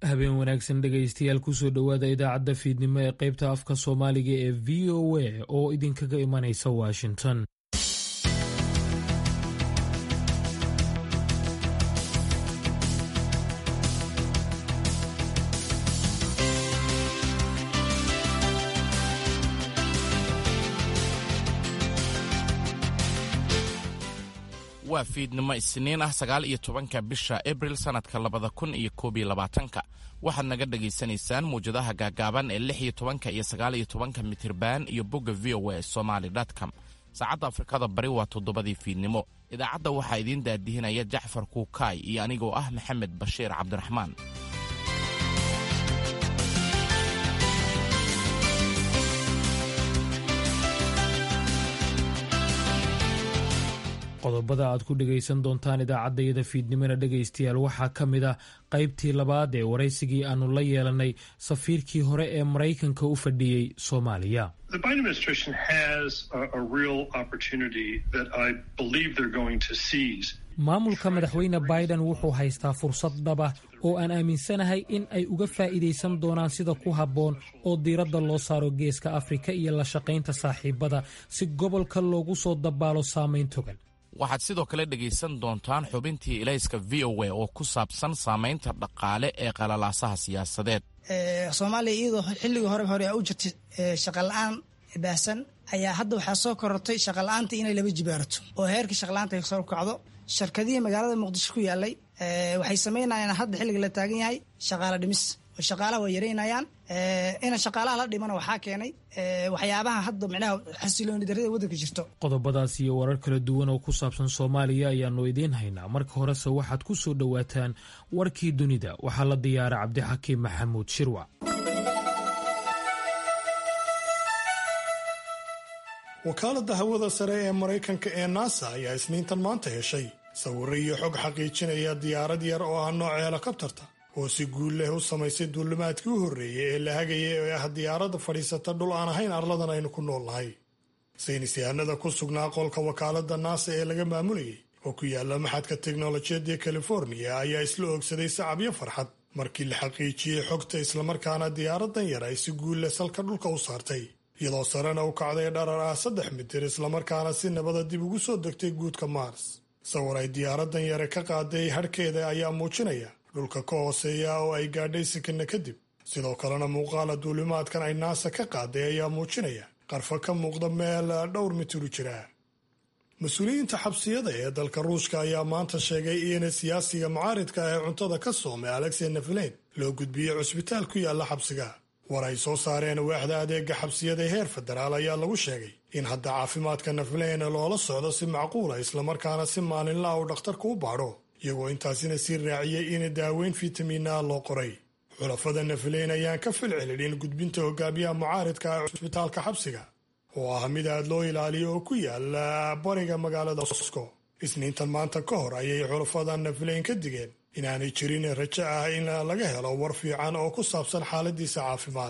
habeen wanaagsan dhegaystayaal kusoo dhowaada idaacadda fiidnimo ee qaybta afka soomaaliga ee v o a oo idinkaga imanaysa washington. waa fiidnimo isniin ah 19 bisha Abril sanadka 2021. waxaad naga dhageysanaysaan muujadaha gaagaaban ee 16 iyo 19 mitirban iyo bogga voasomali.com. saacadda Afrikada Bari waa 7 fiidnimo. idaacadda waxaa idiin daadihinaya Jacfar Kuukay iyo anigoo ah Maxamed Bashiir Cabdiraxmaan. qodobada aad ku dhegaysan doontaan idaacaddayada fiidnimona dhegaystayaal waxaa ka mid ah qaybtii labaad ee waraysigii aannu la yeelanay safiirkii hore ee Maraykanka u fadhiyey Soomaaliya. maamulka madaxweyne Biden wuxuu haystaa fursad dhab ah oo aan aaminsanahay in ay uga faa'iidaysan doonaan sida ku habboon oo diiradda loo saaro geeska Afrika iyo la shaqaynta saaxiibada si gobolka loogu soo dabaalo saamayn togan. waxaad sidoo kale dhegaysan doontaan xubintii ilayska VOA oo ku saabsan saamaynta dhaqaale ee qalalaasaha siyaasadeed. Soomaaliya iyadoo xilligii hore u jirtay shaqo-la'aan baahsan ayaa hadda waxaa soo korortay shaqo-la'aanta inay laba jibaarato oo heerka shaqo-la'aanta ay soo kacdo. shirkadihii magaalada Muqdisho ku yaalay waxay sameynayaan hadda xilliga la taagan yahay shaqaale dhimis oo shaqaalaha way yareynayaan. in shaqaalaha la dhimana waxaa keenay waxyaabaha hadda micnaha xasilooni darrida waddanka jirto. qodobadaas iyo warar kala duwan oo ku saabsan Soomaaliya ayaanu idiin haynaa. marka horese waxaad ku soo dhowaataan warkii dunida. waxaa la diyaaray Cabdixakiim Maxamuud Shirwac. wakaaladda hawada sare ee Maraykanka ee NASA ayaa isniintan maanta heshay sawirro iyo xog xaqiijinaya diyaarad yar oo ah nooca helikabtarta oo si guul leh u samaysay duulimaadkii u horreeyey ee la hagayay ee ah diyaaradda fadhiisata dhul aan ahayn arladan aynu ku nool nahay. saynis yahanada ku sugnaa qolka wakaaladda NASA ee laga maamulayay oo ku yaala maxadka teknolojiyadda California ayaa isla oogsaday sacabyo farxad markii la xaqiijiyey xogta islamarkaana diyaaradan yar ay si guul leh salka dhulka u saartay iyadoo sarena u kacday dharar ah 3 mitir islamarkaana si nabada dib ugu soo degtay guudka Mars. sawir ay diyaaradan yare ka qaaday harkeeda ayaa muujinaya dhulka ka hooseeya oo ay gaadhay sikina kadib. sidoo kalena muuqaala duulimaadkan ay NASA ka qaaday ayaa muujinaya qarfa ka muuqda meel dhowr mitir u jira. mas-uuliyiinta xabsiyada ee dalka Ruushka ayaa maanta sheegay in siyaasiga mucaaridka ah ee cuntada ka soomay Alexei Navalny loo gudbiyey cusbitaal ku yaala xabsiga. war ay soo saareen waaxda adeega xabsiyada heer federaal ayaa lagu sheegay in hadda caafimaadka Navalny loola socdo si macquula islamarkaana si maalinla ah uu dhakhtarku u baadho, iyagoo intaasina sii raaciyey in daaweyn fitamiina loo qoray. xulafada Navalny ayaan ka filcelin gudbinta hogaamiyaha mucaaridka ee cusbitaalka xabsiga oo ah mid aad loo ilaaliyo oo ku yaala bariga magaalada Moscow. isniintan maanta ka hor ayay xulafada Navalny ka digeen inaanay jirin rajo ah in laga helo war fiican oo ku saabsan xaaladiisa caafimaad.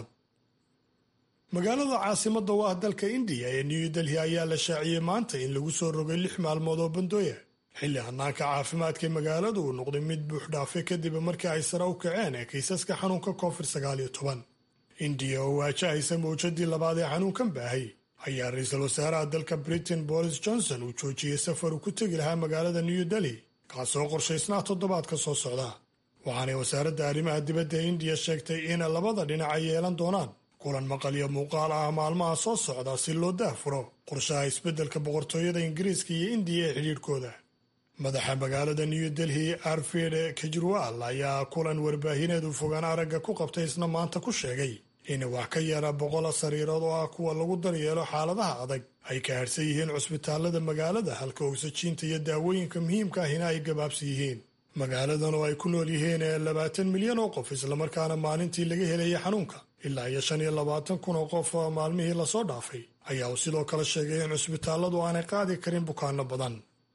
magaalada caasimadda waa dalka Indiya ee New Delhi ayaa la shaaciyey maanta in lagu soo rogay 6 maalmood oo bandooya xilli hanaanka caafimaadka magaaladu uu noqday mid buux dhaafay kadib markii ay sare u kaceen kiisaska xanuunka COVID-19. Indiya oo waajahaysa mowjadii labaad ee xanuunkan baahay ayaa ra'iisul wasaaraha dalka Britain Boris Johnson uu joojiyey safar uu ku tegi lahaa magaalada New Delhi kaasoo qorshaysnaa toddobaadka soo socda. waxaanay wasaaradda arrimaha dibadda Indiya sheegtay in labada dhinac ay yeelan doonaan kulan maqal iyo muuqaal ah maalmaha soo socda si loo daahfuro qorshaha isbeddelka boqortooyada Ingiriiska iyo Indiya ee xidhiidhkooda. madaxa magaalada New Delhi Arvind Kejriwal ayaa kulan warbaahineed u fogaan aragga ku qabtay isna maanta ku sheegay in wax ka yara 100 sariirood oo ah kuwa lagu daryeelo xaaladaha adag ay ka harsan yihiin cusbitaalada magaalada, halka ogsajiinta iyo daawooyinka muhiimka ahina ay gabaabsan yihiin. magaaladan oo ay ku nool yihiin 20 milyan oo qof islamarkaana maalintii laga helaya xanuunka ilaa 25 kun oo qof maalmihii lasoo dhaafay ayaa uu sidoo kale sheegay in cusbitaaladu aanay qaadi karin bukaano badan.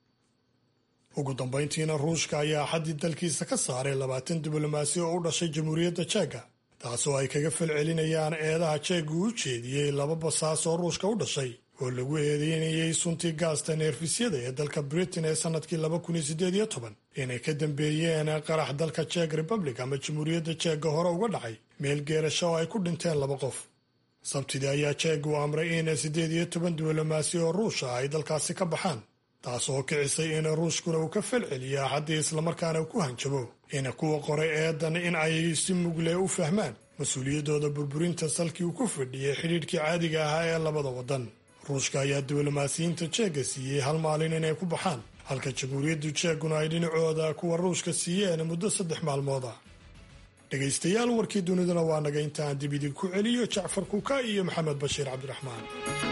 ugu dambayntiina Ruushka ayaa xaddi dalkiisa ka saaray 20 diblomaasi oo u dhashay Jamhuuriyadda Jeega taasoo ay kaga falcelinayaan eedaha jeegu u jeediyey 2 basaas oo Ruushka u dhashay oo lagu eedeynayay suntii gaasta neerfisyada ee dalka Britain ee sanadkii 2018 inay ka dambeeyeen qarax dalka Czech Republic ama Jamhuuriyadda Czech hore uga dhacay meel geerasho oo ay ku dhinteen 2 qof. Sabtidii ayaa Czech u amray in 18 diblomaasi oo Ruush ah ay dalkaasi ka baxaan, taasoo kicisay in Ruushkuna uu ka falceliyo Axaddii islamarkaana ku hanjabo in kuwa qoray eedan in ay si mugle u fahmaan mas-uuliyadooda burburinta salkii uu ku fadhiyay xidhiidhkii caadiga ahaa ee labada waddan. Ruushka ayaa diblomaasiyiinta Czech siiyey 1 maalin inay ku baxaan, halka Jamhuuriyadda Czechna ay dhinacooda kuwa Ruushka siiyeen muddo 3 maalmood ah. dhegaystayaal warkii duniduna waa naga intaan dib idinku celiyo Jacfar Kuka iyo Maxamed Bashiir Cabdiraxmaan.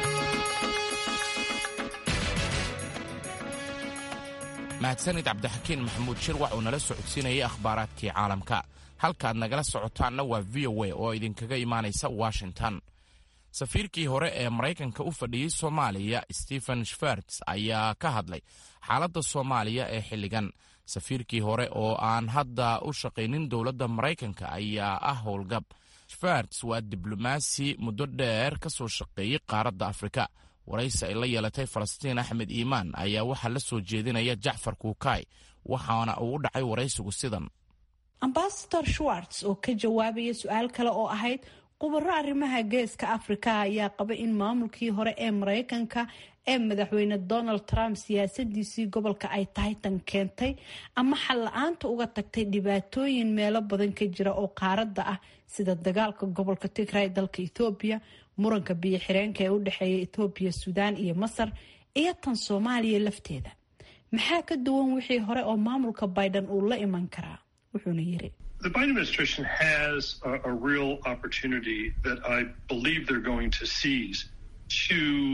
mahadsanid cabdixakiin maxamuud shirwac oo nala socodsiinayay akhbaaraadkii caalamka. halkaaad nagala socotaanna waa VOA oo idinkaga imaanaysa Washington. safiirkii hore ee Maraykanka u fadhiyey Soomaaliya Stephen Schwartz ayaa ka hadlay xaaladda Soomaaliya ee xilligan. safiirkii hore oo aan hadda u shaqaynin dowladda Maraykanka ayaa ah howlgab. Schwartz waa diblomaasi muddo dheer ka soo shaqeeyey qaaradda Afrika. waraysi ay la yeelatay Falastiin Axmed Iimaan ayaa waxaa la soo jeedinaya Jacfar Kuukay, waxaana uu u dhacay waraysigu sidan. Ambassador Schwartz oo ka jawaabaya su-aal kale oo ahayd khubaro arrimaha geeska Afrika ayaa qaba in maamulkii hore ee Maraykanka ee madaxweyne Donald Trump siyaasadiisii gobolka ay tahay tan keentay ama xal la'aanta uga tagtay dhibaatooyin meelo badan ka jira oo qaaradda ah sida dagaalka gobolka Tigray dalka Ethiopia, muranka biyo xireenka ee u dhexeeya Ethiopia, Suudaan iyo Masar iyo tan Soomaaliya lafteeda. maxaa ka duwan wixii hore oo maamulka Biden uu la iman karaa? wuxuuna yiri The Biden administration has a real opportunity that I believe they're going to seize to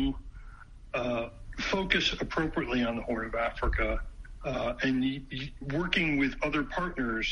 focus appropriately on the Horn of Africa and working with other partners.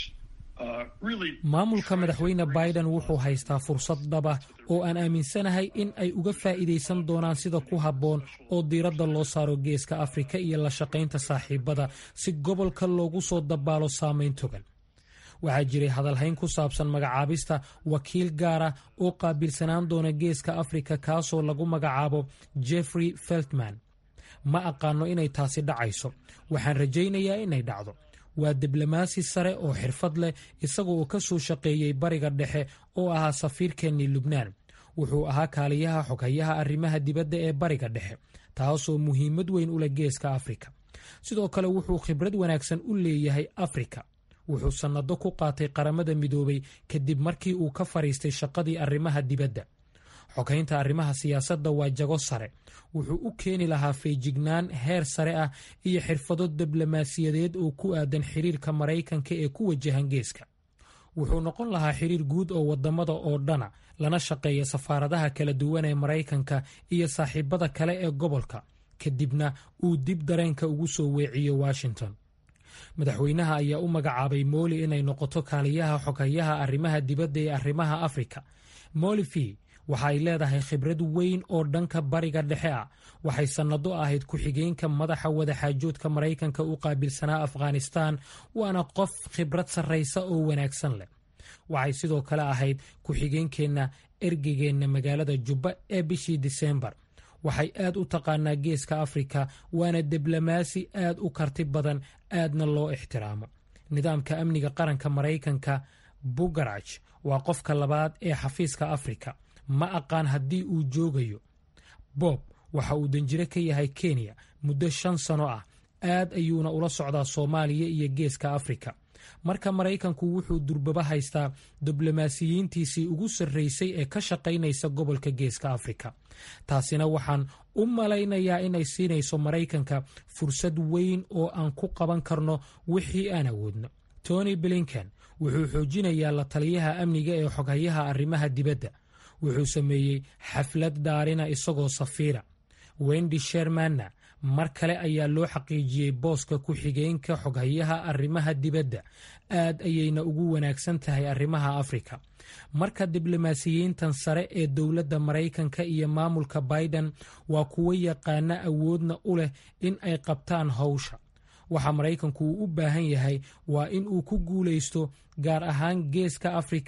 maamulka madaxweyne Biden wuxuu haystaa fursad dhab ah oo aan aaminsanahay in ay uga faa'iideysan doonaan sida ku habboon oo diiradda loo saaro geeska Afrika iyo la shaqaynta saaxiibada si gobolka loogu soo dabaalo saameyn togan. waxaa jiray hadalhayn ku saabsan magacaabista wakiil gaara oo qaabilsanaan doona geeska Afrika kaasoo lagu magacaabo Jeffrey Feltman. ma aqaano inay taasi dhacayso, waxaan rajaynayaa inay dhacdo. waa diblomaasi sare oo xirfad leh, isagoo uu ka soo shaqeeyey bariga dhexe oo ahaa safiirkeennii Lubnaan. wuxuu ahaa kaaliyaha xoghayaha arrimaha dibadda ee bariga dhexe, taasoo muhiimad weyn u leh geeska Afrika. sidoo kale wuxuu khibrad wanaagsan u leeyahay Afrika. wuxuu sannado ku qaatay qaramada midoobay kadib markii uu ka fariistay shaqadii arrimaha dibadda. xogaynta arrimaha siyaasadda waa jago sare. wuxuu u keeni lahaa feejignaan heer sare ah iyo xirfado diblomaasiyadeed oo ku aadan xiriirka Maraykanka ee ku wajahan geeska. wuxuu noqon lahaa xiriir guud oo wadamada oo dhana, lana shaqeeya safaaradaha kala duwan ee Maraykanka iyo saaxiibada kale ee gobolka, kadibna uu dib dareenka ugu soo weeciyo Washington. madaxweynaha ayaa u magacaabay Moli inay noqoto kaaliyaha xoghayaha arrimaha dibadda ee arrimaha Afrika. Moli waxa ay leedahay khibrad weyn oo dhanka bariga dhexe ah. waxay sannado ahayd ku-xigeenka madaxa wadaxaajoodka Maraykanka u qaabilsanaa Afghanistan, waana qof khibrad sarraysa oo wanaagsan leh. waxay sidoo kale ahayd ku-xigeenkeenna ergegeenna magaalada Jubba ee bishii Diseembar. waxay aad u taqaanaa geeska Afrika, waana diblomaasi aad u karti badan, aadna loo ixtiraamo. nidaamka amniga qaranka Maraykanka, Bugaraj waa qofka labaad ee xafiiska Afrika. ma aqaan haddii uu joogayo. Bob waxa uu danjire ka yahay Kenya muddo 5 sano ah, aad ayuuna ula socdaa Soomaaliya iyo geeska Afrika. marka Maraykanku wuxuu durbaba haystaa diblomaasiyiintiisii ugu sarreysay ee ka shaqaynaysa gobolka geeska Afrika. taasina waxaan u malaynayaa inay siinayso Maraykanka fursad weyn oo aan ku qaban karno wixii aan awoodno. Tony Blinken wuxuu xoojinayaa la taliyaha amniga ee xoghayaha arrimaha dibadda. wuxuu sameeyey xaflad daarina isagoo safiira. Wendy Shermanna mar kale ayaa loo xaqiijiyey booska ku-xigeenka xoghayaha arrimaha dibadda. aad ayayna ugu wanaagsan tahay arrimaha Afrika. marka diblomaasiyiintan sare ee dowladda Maraykanka iyo maamulka Biden waa kuwo yaqaana awoodna u leh in ay qabtaan hawsha. waxa Maraykanku uu u baahan yahay waa in uu ku guulaysto gaar ahaan geeska Afrika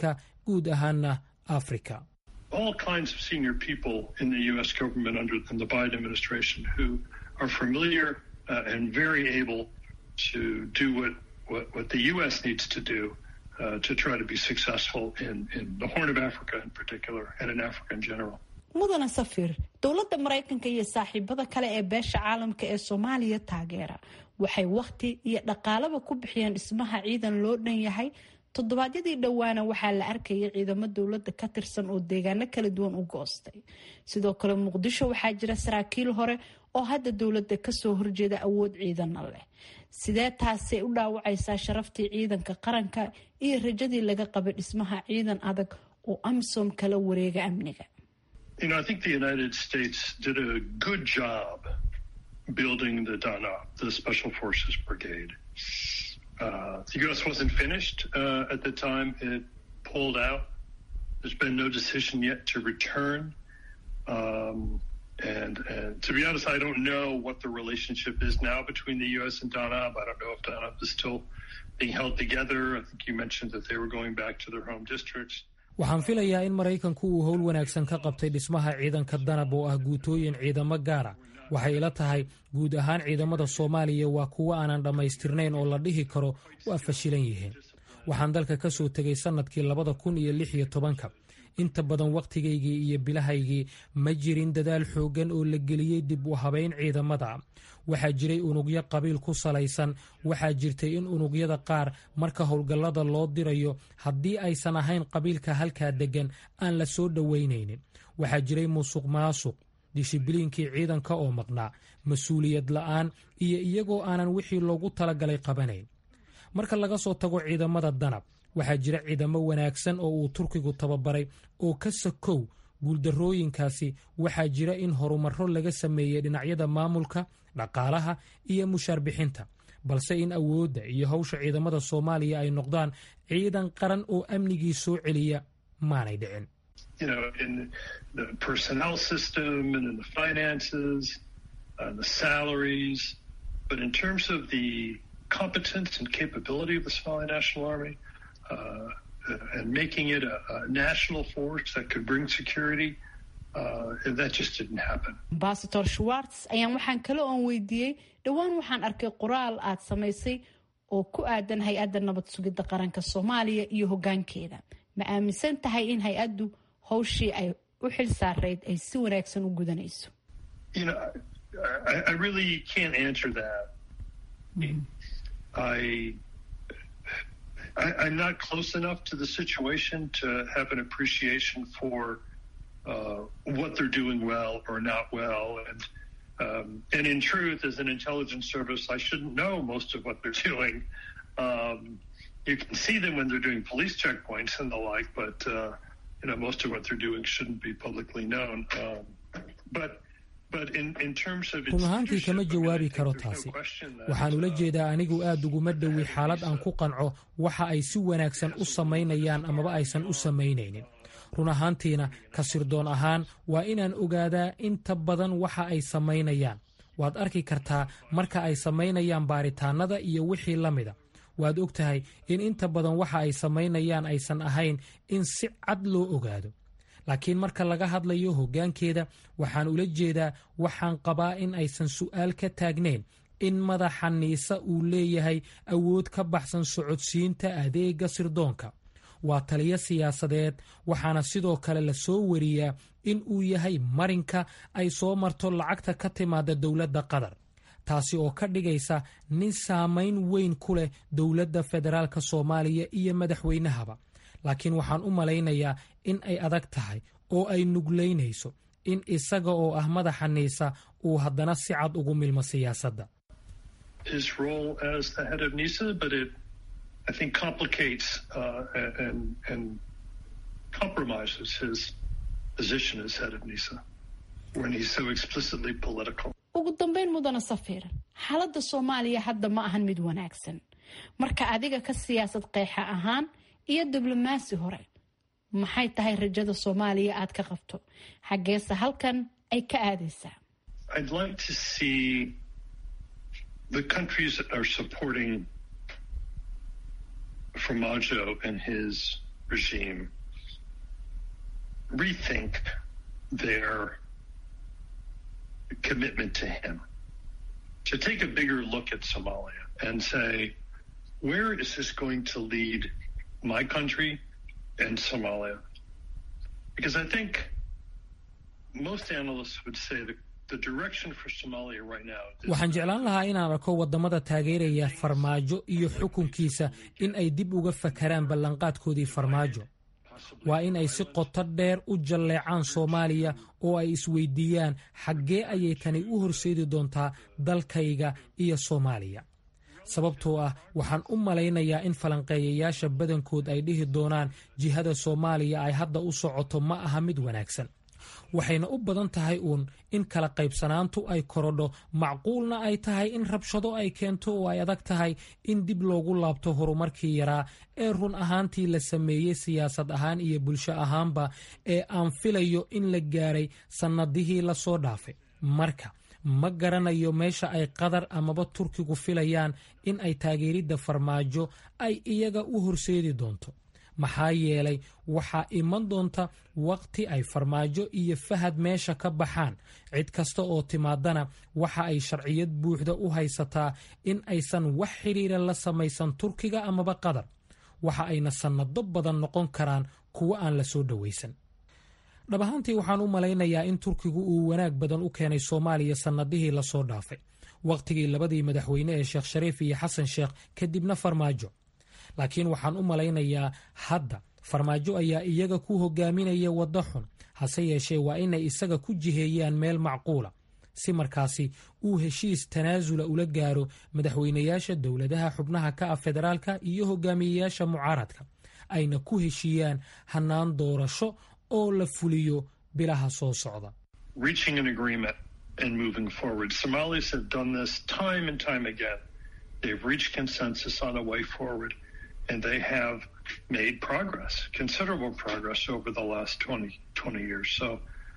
guud ahaana afrika. All kinds of senior people in the U.S. government in the Biden administration who are familiar and very able to do what the U.S. needs to do to try to be successful in the Horn of Africa in particular and in Africa in general. mudana safir dowladda maraykanka iyo saaxiibada kale ee beesha caalamka ee Soomaaliya taageera waxay waqti iyo dhaqaalaba ku bixiyeen dhismaha ciidan loo dhan yahay. toddobaadyadii dhowaana waxaa la arkayay ciidamo dowladda ka tirsan oo deegaano kala duwan u goostay. sidoo kale muqdisho waxaa jira saraakiil hore oo hadda dowladda kasoo horjeeda awood ciidana leh. sidee taasay u dhaawacaysaa sharaftii ciidanka qaranka iyo rajadii laga qabay dhismaha ciidan adag oo AMISOM kala wareega amniga? I think the United States did a good job building the DANAB, the Special Forces Brigade. The U.S. wasn't finished at the time it pulled out. There's been no decision yet to return. And to be honest, I don't know what the relationship is now between the U.S. and DANAB. I don't know if DANAB is still being held together. I think you mentioned that they were going back to their home districts. waxaan filayaa in maraykanku uu howl wanaagsan ka qabtay dhismaha ciidanka danab oo ah guutooyin ciidamo gaara. waxay ila tahay guud ahaan ciidamada Soomaaliya waa kuwo aanan dhammaystirnayn oo la dhihi karo waa fashilan yihiin. waxaan dalka ka soo tegay sanadkii 2016. inta badan waqtigaygii iyo bilahaygii ma jirin dadaal xoogan oo la geliyey dib u habeyn ciidamada. waxaa jiray unugyo qabiil ku salaysan. waxaa jirtay in unugyada qaar marka howlgallada loo dirayo haddii aysan ahayn qabiilka halkaa degan aan la soo dhoweynaynin. waxaa jiray musuq maasuq, dishibiliinkii ciidanka oo maqnaa, mas-uuliyad la'aan iyo iyagoo aanan wixii loogu talagalay qabanayn. marka laga soo tago ciidamada danab waxaa jira ciidamo wanaagsan oo uu Turkigu tababaray oo ka sakow guuldarrooyinkaasi waxaa jira in horumarro laga sameeyey dhinacyada maamulka, dhaqaalaha iyo mushaar bixinta, balse in awoodda iyo hawsha ciidamada Soomaaliya ay noqdaan ciidan qaran oo amnigii soo celiya maanay dhicin. In the personnel system and in the finances and the salaries, but in terms of the competence and capability of the Somali National Army, and making it a national force that could bring security, that just didn't happen. Ambassador Schwartz ayaan waxaan kale oon weydiiyey dhowaan waxaan arkay qoraal aad samaysay oo ku aadan hay-adda nabad sugidda qaranka Soomaaliya iyo hoggaankeeda. ma aaminsan tahay in hay-addu hawshii ay u xil saarayd ay si wanaagsan u gudanayso? I really can't answer that. I'm not close enough to the situation to have an appreciation for what they're doing well or not well. And in truth, as an intelligence service, I shouldn't know most of what they're doing. You can see them when they're doing police checkpoints and the like, but most of what they're doing shouldn't be publicly known. run ahaantii kama jawaabi karo taasi. waxaan ula jeedaa anigu aad uguma dhowi xaalad aan ku qanco waxa ay si wanaagsan u samaynayaan amaba aysan u samaynaynin. run ahaantiina ka sirdoon ahaan waa inaan ogaadaa inta badan waxa ay samaynayaan. waad arki kartaa marka ay samaynayaan baaritaanada iyo wixii la mida. waad og tahay in inta badan waxa ay samaynayaan aysan ahayn in si cad loo ogaado. laakiin marka laga hadlayo hoggaankeeda waxaan ula jeedaa waxaan qabaa in aysan su'aal ka taagnayn in madaxa niisa uu leeyahay awood ka baxsan socodsiinta adeega sirdoonka. waa taliyo siyaasadeed, waxaana sidoo kale la soo wariyaa in uu yahay marinka ay soo marto lacagta ka timaada dowladda Qatar, taasi oo ka dhigaysa nin saamayn weyn ku leh dowladda federaalka Soomaaliya iyo madaxweynahaba. laakiin waxaan u malaynayaa in ay adag tahay oo ay nuglaynayso in isaga oo ah madaxa niisa uu haddana si cad ugu milmo siyaasadda. His role as the head of NISA, but it, I think, complicates and compromises his position as head of NISA when he's so explicitly political. ugu dambeyn mudana safiir, xaaladda Soomaaliya hadda ma ahan mid wanaagsan. marka adiga ka siyaasad qeexa ahaan iyo diblomaasi hore, maxay tahay rajada Soomaaliya aad ka qabto? xageesa halkan ay ka aadaysaa? I'd like to see the countries that are supporting Farmaajo and his regime rethink their commitment to him, to take a bigger look at Somalia and say, where is this going to lead my country and Somalia? Because I think most analysts would say that the direction for Somalia right now. waxaan jeclaan lahaa inaan arko waddamada taageeraya farmaajo iyo xukunkiisa in ay dib uga fakaraan ballanqaadkoodii farmaajo. waa in ay si qoto dheer u jalleecaan Soomaaliya oo ay isweydiiyaan xaggee ayay tani u horseedi doontaa dalkayga iyo Soomaaliya. sababtoo ah waxaan u malaynayaa in falanqeeyayaasha badankood ay dhihi doonaan jihada Soomaaliya ay hadda u socoto ma aha mid wanaagsan. waxayna u badan tahay in kala qaybsanaantu ay korodho, macquulna ay tahay in rabshado ay keento oo ay adag tahay in dib loogu laabto horumarkii yaraa ee run ahaantii la sameeyey siyaasad ahaan iyo bulsho ahaanba ee aan filayo in la gaaray sannadihii la soo dhaafay. marka ma garanayo meesha ay Qatar amaba Turkigu filayaan in ay taageeridda farmaajo ay iyaga u horseedi doonto. maxaa yeelay waxaa iman doonta waqti ay farmaajo iyo Fahad meesha ka baxaan. cid kasta oo timaadana waxa ay sharciyad buuxda u haysataa in aysan wax xiriira la samaysan Turkiga amaba Qatar. waxa ayna sannado badan noqon karaan kuwa aan la soo dhowaysan. dhab ahaantii waxaan u malaynayaa in Turkigu uu wanaag badan u keenay Soomaaliya sannadihii la soo dhaafay, waqtigii labadii madaxweyne ee Sheekh Shariif iyo Xasan Sheekh kadibna farmaajo. laakiin waxaan u malaynayaa hadda farmaajo ayaa iyaga ku hogaaminaya waddo xun. hase yeeshee waa inay isaga ku jiheeyaan meel macquula si markaasi uu heshiis tanaasula ula gaaro madaxweynayaasha dowladaha xubnaha ka ah federaalka iyo hogaamiyeyaasha mucaaradka, ayna ku heshiiyaan hannaan doorasho oo la fuliyo bilaha soo socda. Reaching an agreement and moving forward. Somalis have done this time and time again. They've reached consensus on a way forward. And they have made progress, considerable progress over the last 20 years. So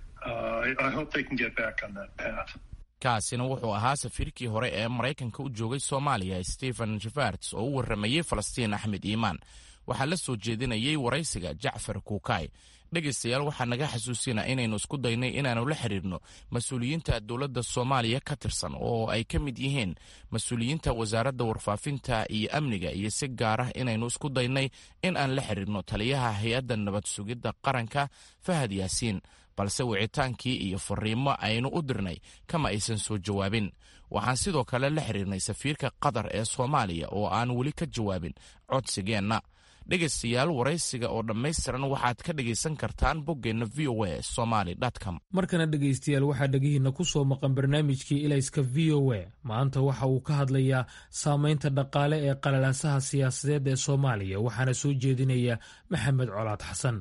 I hope they can get back on that path. kaasina wuxuu ahaa safiirkii hore ee Maraykanka u joogay Soomaaliya Stephen Schwartz oo u waramayay Falastiin Axmed Iimaan. waxaa la soo jeedinayay waraysiga Jacfar Kuukay. dhegaystayaal waxaa naga xasuusinaa inaynu isku daynay inaanu la xiriirno mas-uuliyiinta dowladda Soomaaliya ka tirsan oo ay ka mid yihiin mas-uuliyiinta wasaaradda warfaafinta iyo amniga, iyo si gaar ah inaynu isku daynay in aan la xiriirno taliyaha hay-adda nabad sugidda qaranka Fahad Yaasiin, balse wicitaankii iyo fariimo aynu u dirnay kama aysan soo jawaabin. waxaan sidoo kale la xiriirnay safiirka Qatar ee Soomaaliya oo aan weli ka jawaabin codsigeenna. dhegaystayaal waraysiga oo dhammaystiran waxaad ka dhegaysan kartaan boggeenna voasomali.com. markana dhegaystayaal waxaa dhegihiinna ku soo maqan barnaamijkii ilayska VOA. maanta waxa uu ka hadlayaa saamaynta dhaqaale ee qalalaasaha siyaasadeed ee Soomaaliya, waxaana soo jeedinaya Maxamed Colaad Xasan.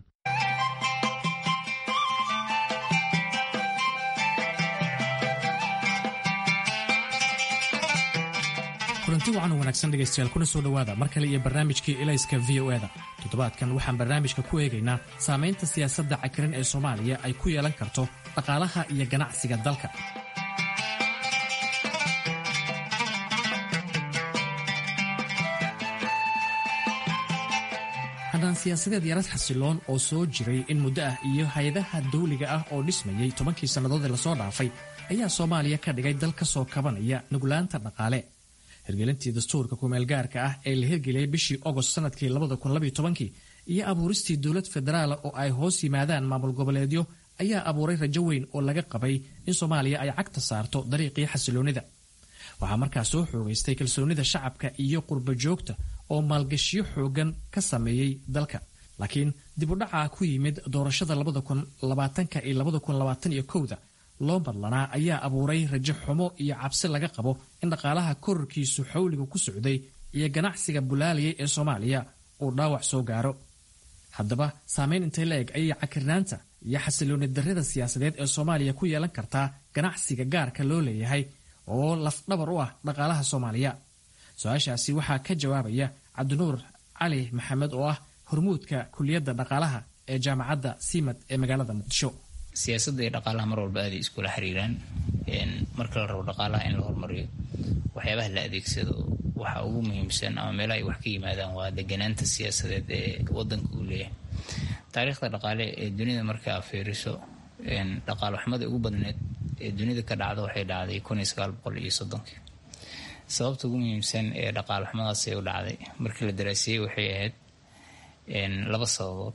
kulanti wacan oo wanaagsan dhegaystayaal, kuna soo dhowaada mar kale iyo barnaamijkii ilayska VOA-da. toddobaadkan waxaan barnaamijka ku eegaynaa saamaynta siyaasadda cakiran ee Soomaaliya ay ku yeelan karto dhaqaalaha iyo ganacsiga dalka. haddaan siyaasadeed yarad xasiloon oo soo jiray in muddo ah iyo hay-adaha dawliga ah oo dhismayey 10 sannadood ee lasoo dhaafay ayaa Soomaaliya ka dhigay dal ka soo kabanaya nuglaanta dhaqaale. hirgelintii dastuurka ku-meelgaarka ah ee la hirgeliyey bishii Agost sanadkii 2012 iyo abuuristii dowlad federaal oo ay hoos yimaadaan maamul goboleedyo ayaa abuuray rajo weyn oo laga qabay in Soomaaliya ay cagta saarto dariiqii xasiloonida. waxaa markaas soo xoogaystay kalsoonida shacabka iyo qurba joogta oo maalgashiyo xoogan ka sameeyey dalka. laakiin dib u dhaca ku yimid doorashada 2020 iyo 2021 loo badlanaa ayaa abuuray rajo xumo iyo cabsi laga qabo in dhaqaalaha kororkiisu xawliga ku socday iyo ganacsiga bulaaliyay ee Soomaaliya uu dhaawac soo gaaro. haddaba saameyn intee la-eg ayay cakirnaanta iyo xasilooni darrida siyaasadeed ee Soomaaliya ku yeelan kartaa ganacsiga gaarka loo leeyahay oo lafdhabar u ah dhaqaalaha Soomaaliya? su-aashaasi waxaa ka jawaabaya Cabdinuur Cali Maxamed oo ah hormuudka kuliyadda dhaqaalaha ee jaamacadda Simad ee magaalada Muqdisho. siyaasadda iyo dhaqaalaha mar walba aaday iskula xiriiraan. marka la rabo dhaqaalaha in la horumariyo, waxyaabaha la adeegsado waxa ugu muhiimsan ama meelaha ay wax ka yimaadaan waa deganaanta siyaasadeed ee wadanka uu leeyahay. taariikhda dhaqaale ee dunida marka aad fiiriso dhaqaale xumada ugu badneed ee dunida ka dhacda waxay dhacday 1930 sababta ugu muhiimsan ee dhaqaale xumadaas ay u dhacday markii la daraasiyey waxay ahayd laba sababood.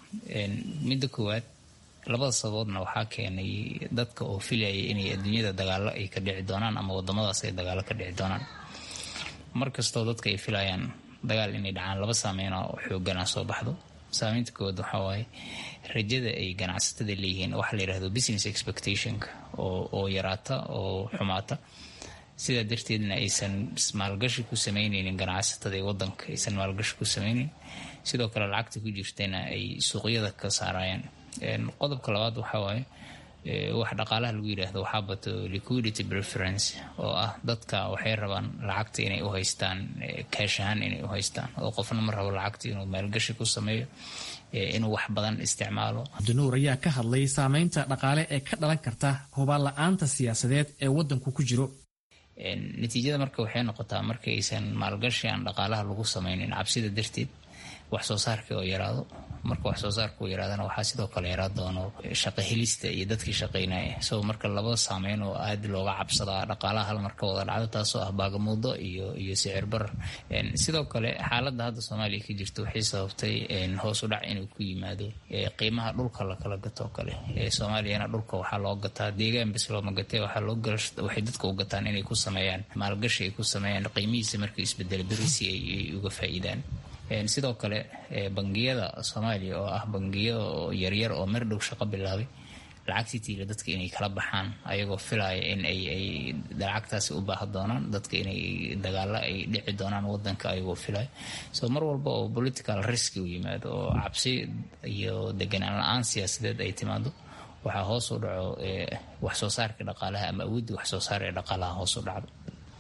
midda koowaad, labada sababoodna waxaa keenay dadka oo filayay inay adduunyada dagaalo ay ka dhici doonaan ama wadamadaas ay dagaalo ka dhici doonaan. markastoo dadka ay filayaan dagaal inay dhacaan, laba saameyn oo xoogana soo baxdo. saameynta koowaad waxaa waaye rajada ay ganacsatada leeyihiin, waxa la yidhaahdo business expectationka oo yaraata oo xumaata. sidaa darteedna aysan maalgashi ku sameyneynin ganacsatada ee wadanka, aysan maalgashi ku sameynin. sidoo kale lacagta ku jirtayna ay suuqyada ka saarayaan. qodobka labaad waxaa waaye wax dhaqaalaha lagu yidhaahdo waxaa bato liquidity preference, oo ah dadka waxay rabaan lacagta inay u haystaan kaash ahaan inay u haystaan, oo qofna ma rabo lacagta inuu maalgashi ku sameeyo, inuu wax badan isticmaalo. cabdinuur ayaa ka hadlay saameynta dhaqaale ee ka dhalan karta hubaan la-aanta siyaasadeed ee wadanku ku jiro. natiijada marka waxay noqotaa marka aysan maalgashi aan dhaqaalaha lagu sameynin cabsida darteed, wax soo saarka oo yaraado. marka wax soo saarka uu yaraadana waxaa sidoo kale yaraa doono shaqo helista iyo dadkii shaqeynaya. so marka laba saameyn oo aad looga cabsadaa dhaqaalaha hal marka wada dhacdo, taasoo ah baagamuudo iyo sicir barar. sidoo kale xaaladda hadda Soomaaliya ka jirto waxay sababtay hoos u dhac inuu ku yimaado qiimaha dhulka la kala gato kale. Soomaaliyana dhulka waxaa loo gataa deegaan bas looma gatay, waxay dadka u gataan inay ku sameeyaan maalgashi, ay ku sameeyaan qiimihiisa marka isbedel berisi ay uga faa'iidaan. sidoo kale bangiyada Soomaaliya oo ah bangiyo yaryar oo mar dhow shaqo bilaabay, lacagtii tiila dadka inay kala baxaan ayagoo filaya in ay lacagtaasi u baahan doonaan, dadka inay dagaalo ay dhici doonaan wadanka ayagoo filaya. so mar walba oo political risk u yimaado oo cabsi iyo deganaan la-aan siyaasadeed ay timaado, waxaa hoos u dhaco wax soo saarka dhaqaalaha ama awoodda wax soo saar ee dhaqaalaha hoos u dhacdo.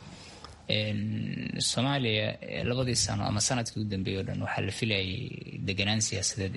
Soomaaliya labadii sano ama sanadkii u dambeeyay oo dhan waxaa la filayay deganaan siyaasadeed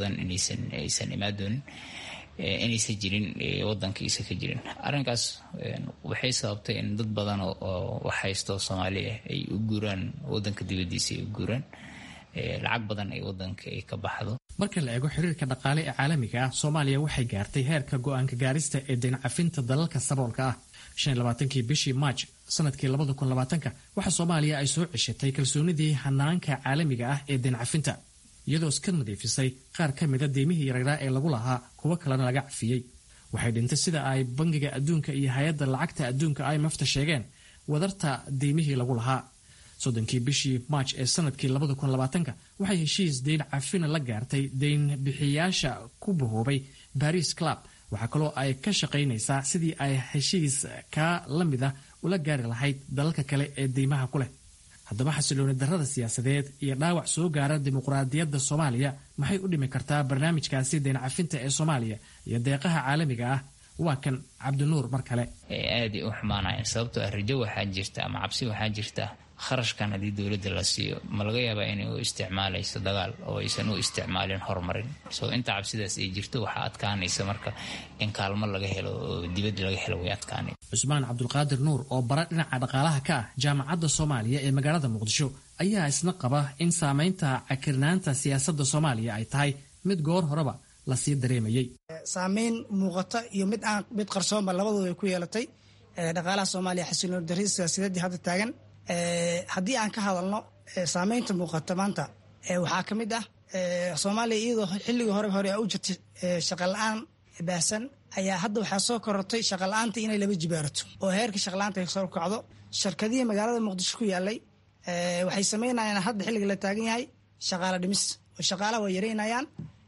inaysan imaadoonin, inaysan jirin wadankiisa ka jirin. arrinkaas waxay sababtay in dad badan oo wax haysto Soomaaliya ay u guuraan wadanka dibadiisa, ay u guuraan lacag badan ay wadanka ay ka baxdo. marka la eego xiriirka dhaqaale ee caalamiga ah, Soomaaliya waxay gaartay heerka go'aanka gaarista ee deyn cafinta dalalka saboolka ah 25 bishii March sanadkii 2020. waxa Soomaaliya ay soo ceshatay kalsoonidii hanaanka caalamiga ah ee deyn cafinta, iyadoo iska nadiifisay qaar ka mid ah deymihii yaryar ee lagu lahaa, kuwa kalena laga cafiyay. waxay dhintay sida ay Bangiga Adduunka iyo Hay'adda Lacagta Adduunka IMF sheegeen wadarta deymihii lagu lahaa. 30 bishii March ee sanadkii 2020 waxay heshiis deyn cafina la gaartay deyn bixiyaasha ku bahoobay Paris Club. waxaa kaloo ay ka shaqaynaysaa sidii ay heshiis ka lamida ula gaari lahayd dalalka kale ee deymaha ku leh. haddaba xasilooni darrada siyaasadeed iyo dhaawac soo gaara dimuqraadiyadda Soomaaliya maxay u dhimi kartaa barnaamijkaasi deyn cafinta ee Soomaaliya iyo deeqaha caalamiga ah? waa kan cabdinuur mar kale. aad u xumaanayaan sababtoo ah rajo waxaa jirta ama cabsi waxaa jirta. kharashkan haddii dowladda la siiyo ma laga yaabaa inay u isticmaalayso dagaal oo aysan u isticmaalin horumarin. so inta cabsidaas ay jirto waxaa adkaanaysa marka in kaalmo laga helo oo dibadda laga helo way adkaanay. Cusmaan Cabdulqaadir Nuur oo bara dhinaca dhaqaalaha ka ah Jaamacadda Soomaaliya ee magaalada Muqdisho ayaa isna qaba in saameynta cakirnaanta siyaasadda Soomaaliya ay tahay mid goor horeba la sii dareemayay. saameyn muuqata iyo mid qarsoonba labadooda ku yeelatay dhaqaalaha Soomaaliya. xasilooni darrida siyaasadeed hadda taagan, haddii aan ka hadalno saameynta muuqata maanta waxaa ka mid ah Soomaaliya iyadoo xilligii hore u jirtay shaqo la-aan baahsan, ayaa hadda waxaa soo korortay shaqo la-aanta inay laba jibaarato oo heerka shaqo la-aanta ay soo kacdo. shirkadihii magaalada Muqdisho ku yaalay waxay sameynayaan hadda xilliga la taagan yahay shaqaale dhimis, oo shaqaalaha way yareynayaan.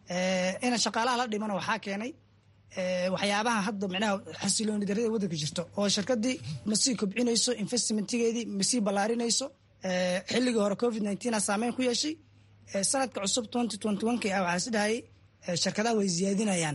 in shaqaalaha la dhimana waxaa keenay waxyaabaha hadda micnaha xasilooni darrida waddanka jirto, oo shirkadii ma sii kobcinayso investmentigeedii, ma sii ballaarinayso. xilligii hore COVID-19 saameyn ku yeeshay. sanadka cusub 2021 waxaa is dhahayay shirkadaha way ziyaadinayaan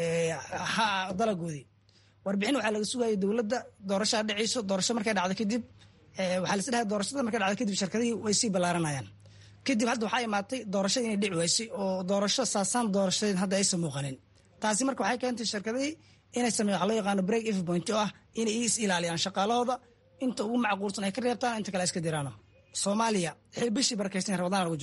dalagoodii. warbixin waxaa laga sugayay dowladda doorashaa dhacayso, doorasho markay dhacdo kadib waxaa lis dhahay doorashada markay dhacdo kadib shirkadihii way sii ballaaranayaan. kadib hadda waxaa imaatay doorashadii inay dhici waysay, oo doorasho saasaan doorashadeed hadda aysan muuqanin. taasi marka waxay keentay shirkadihii inay sameeyaan waxa loo yaqaano break even point, oo ah inay is ilaaliyaan shaqaalahooda, inta ugu macquulsan ay ka reebtaan, inta kale iska diraano. Soomaaliya bishii barakeysan Ramadaan lagu jiraa,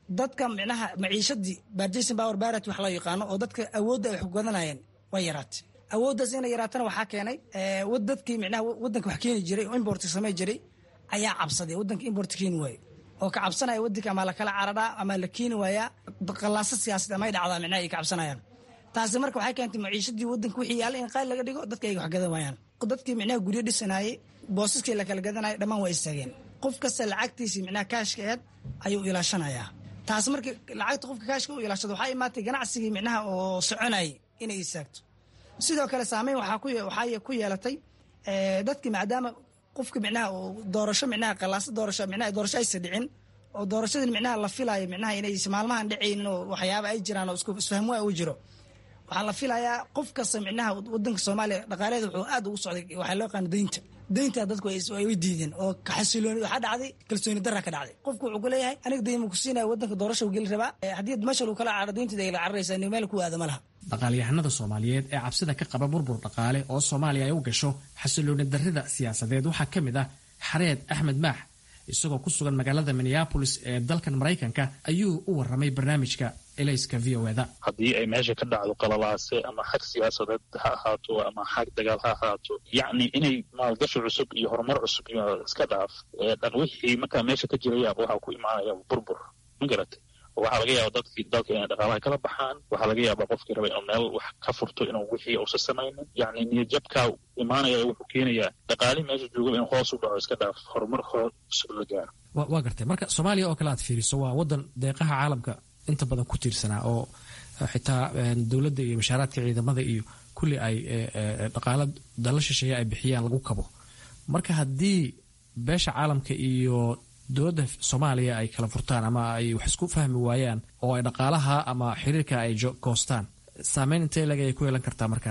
dadka micnaha maciishadii barjaysan power barrett wax loo yaqaano oo dadka awoodda ay wax ku gadanayeen way yaraatay. awooddaas inay yaraatana waxaa keenay dadkii micnaha waddanka wax keeni jiray oo import samay jiray ayaa cabsaday waddanka import keeni waayo oo ka cabsanaya waddanka ama la kala cararaa ama la keeni waayaa qalaasa siyaasadeed ama ay dhacdaa micnaha ay ka cabsanayaan. taasi marka waxay keentay maciishadii waddanka wixii yaalla in qaali laga dhigo dadka ay wax gadan waayaan. dadkii micnaha guryo dhisanayay boosaskii la kala gadanayay dhammaan waa istaageen. qof kasta lacagtiisii micnaha kaashka eed ayuu ilaashanayaa. taas markii lacagta qofka kaashka u ilaashado waxaa imaatay ganacsigii micnaha oo soconayay inay istaagto. sidoo kale saameyn waxaa ku yeelatay dadkii maadaama qofka micnaha doorasho micnaha qalaasa doorasho micnaha doorasho aysan dhicin oo doorashadii micnaha la filayo micnaha inay maalmahan dhicaynin oo waxyaaba ay jiraan oo isku isfahmo u jiro. waxaa la filayaa qof kasta micnaha waddanka Soomaaliya dhaqaaleeda wuxuu aad ugu socday waxaa loo yaqaan deynta dadku ay diideen oo xasilooni waxa dhacday kalsooni darra ka dhacday. qofku wuxuu leeyahay aniga deymo ku siinaa waddanka doorasho uu gali rabaa haddii meesha uu kala caado deynta ay la cararaysaa in meel ku aado malaha. dhaqaalyahanada Soomaaliyeed ee cabsida ka qaba burbur dhaqaale oo Soomaaliya ay u gasho xasilooni darrida siyaasadeed waxaa ka mid ah Xareed Axmed Maax isagoo ku sugan magaalada Minneapolis ee dalkan Mareykanka ayuu u warramay barnaamijka Elayska VOA-da. haddii ay meesha ka dhacdo qalalaase ama xag siyaasadeed ha ahaato ama xag dagaal ha ahaato yacni inay maalgashi cusub iyo horumar cusub iyo iska dhaaf dhan wixii markaa meesha ka jiraya waxaa ku imaanaya burbur ma garatay. waxaa laga yaaba dalka inay dhaqaalaha kala baxaan. waxaa laga yaabaa qofkii raba inuu meel wax ka furto inuu wixii uusa samaynin yacni niyadjabkaa imaanaya wuxuu keenayaa dhaqaalihii meesha jooga inuu hoos u dhaco iska dhaaf horumar cusub la gaaro. waa gartay. marka Soomaaliya oo kale aad fiiriso waa waddan deeqaha caalamka inta badan ku tiirsanaa oo xitaa dowladda iyo mashaaraadka ciidamada iyo kulli ay dhaqaala dala shisheeye ay bixiyaan lagu kabo. marka haddii beesha caalamka iyo dowladda Soomaaliya ay kala furtaan ama ay wax isku fahmi waayaan oo ay dhaqaalaha ama xiriirka ay goostaan saameyn intee lag ay ku yeelan kartaa marka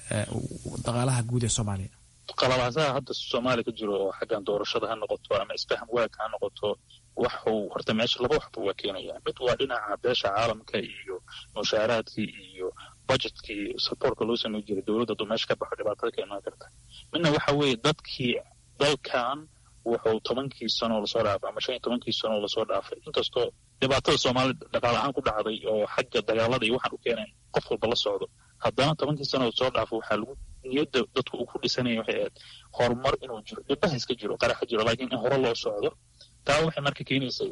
dhaqaalaha guud ee Soomaaliya. qalabaasaha hadda Soomaaliya ka jiro oo xaggan doorashada ha noqoto ama isfaham waag ha noqoto waxuu horta meesha laba waxba waa keenayaa. mid waa dhinaca beesha caalamka iyo mushaaraadkii iyo budgetkii supportka loo samey jiray dowladda hadduu meesha ka baxo dhibaatada ka imaan karta. midna waxa weeye dadkii dalkan wuxuu 10 sano lasoo dhaafay ama 15 sano lasoo dhaafay inkastoo dhibaatada Soomaaliya dhaqaale ahaan ku dhacday oo xagga dagaalada iyo waxaan u keenay qof walba la socdo haddana 10 sano lasoo dhaafay waxaa lagu niyadda dadku uu ku dhisanaya waxay ahayd horumar inuu jiro dhibaha iska jiro qaraxa jiro laakiin in hore loo socdo. taa waxay marka keenaysay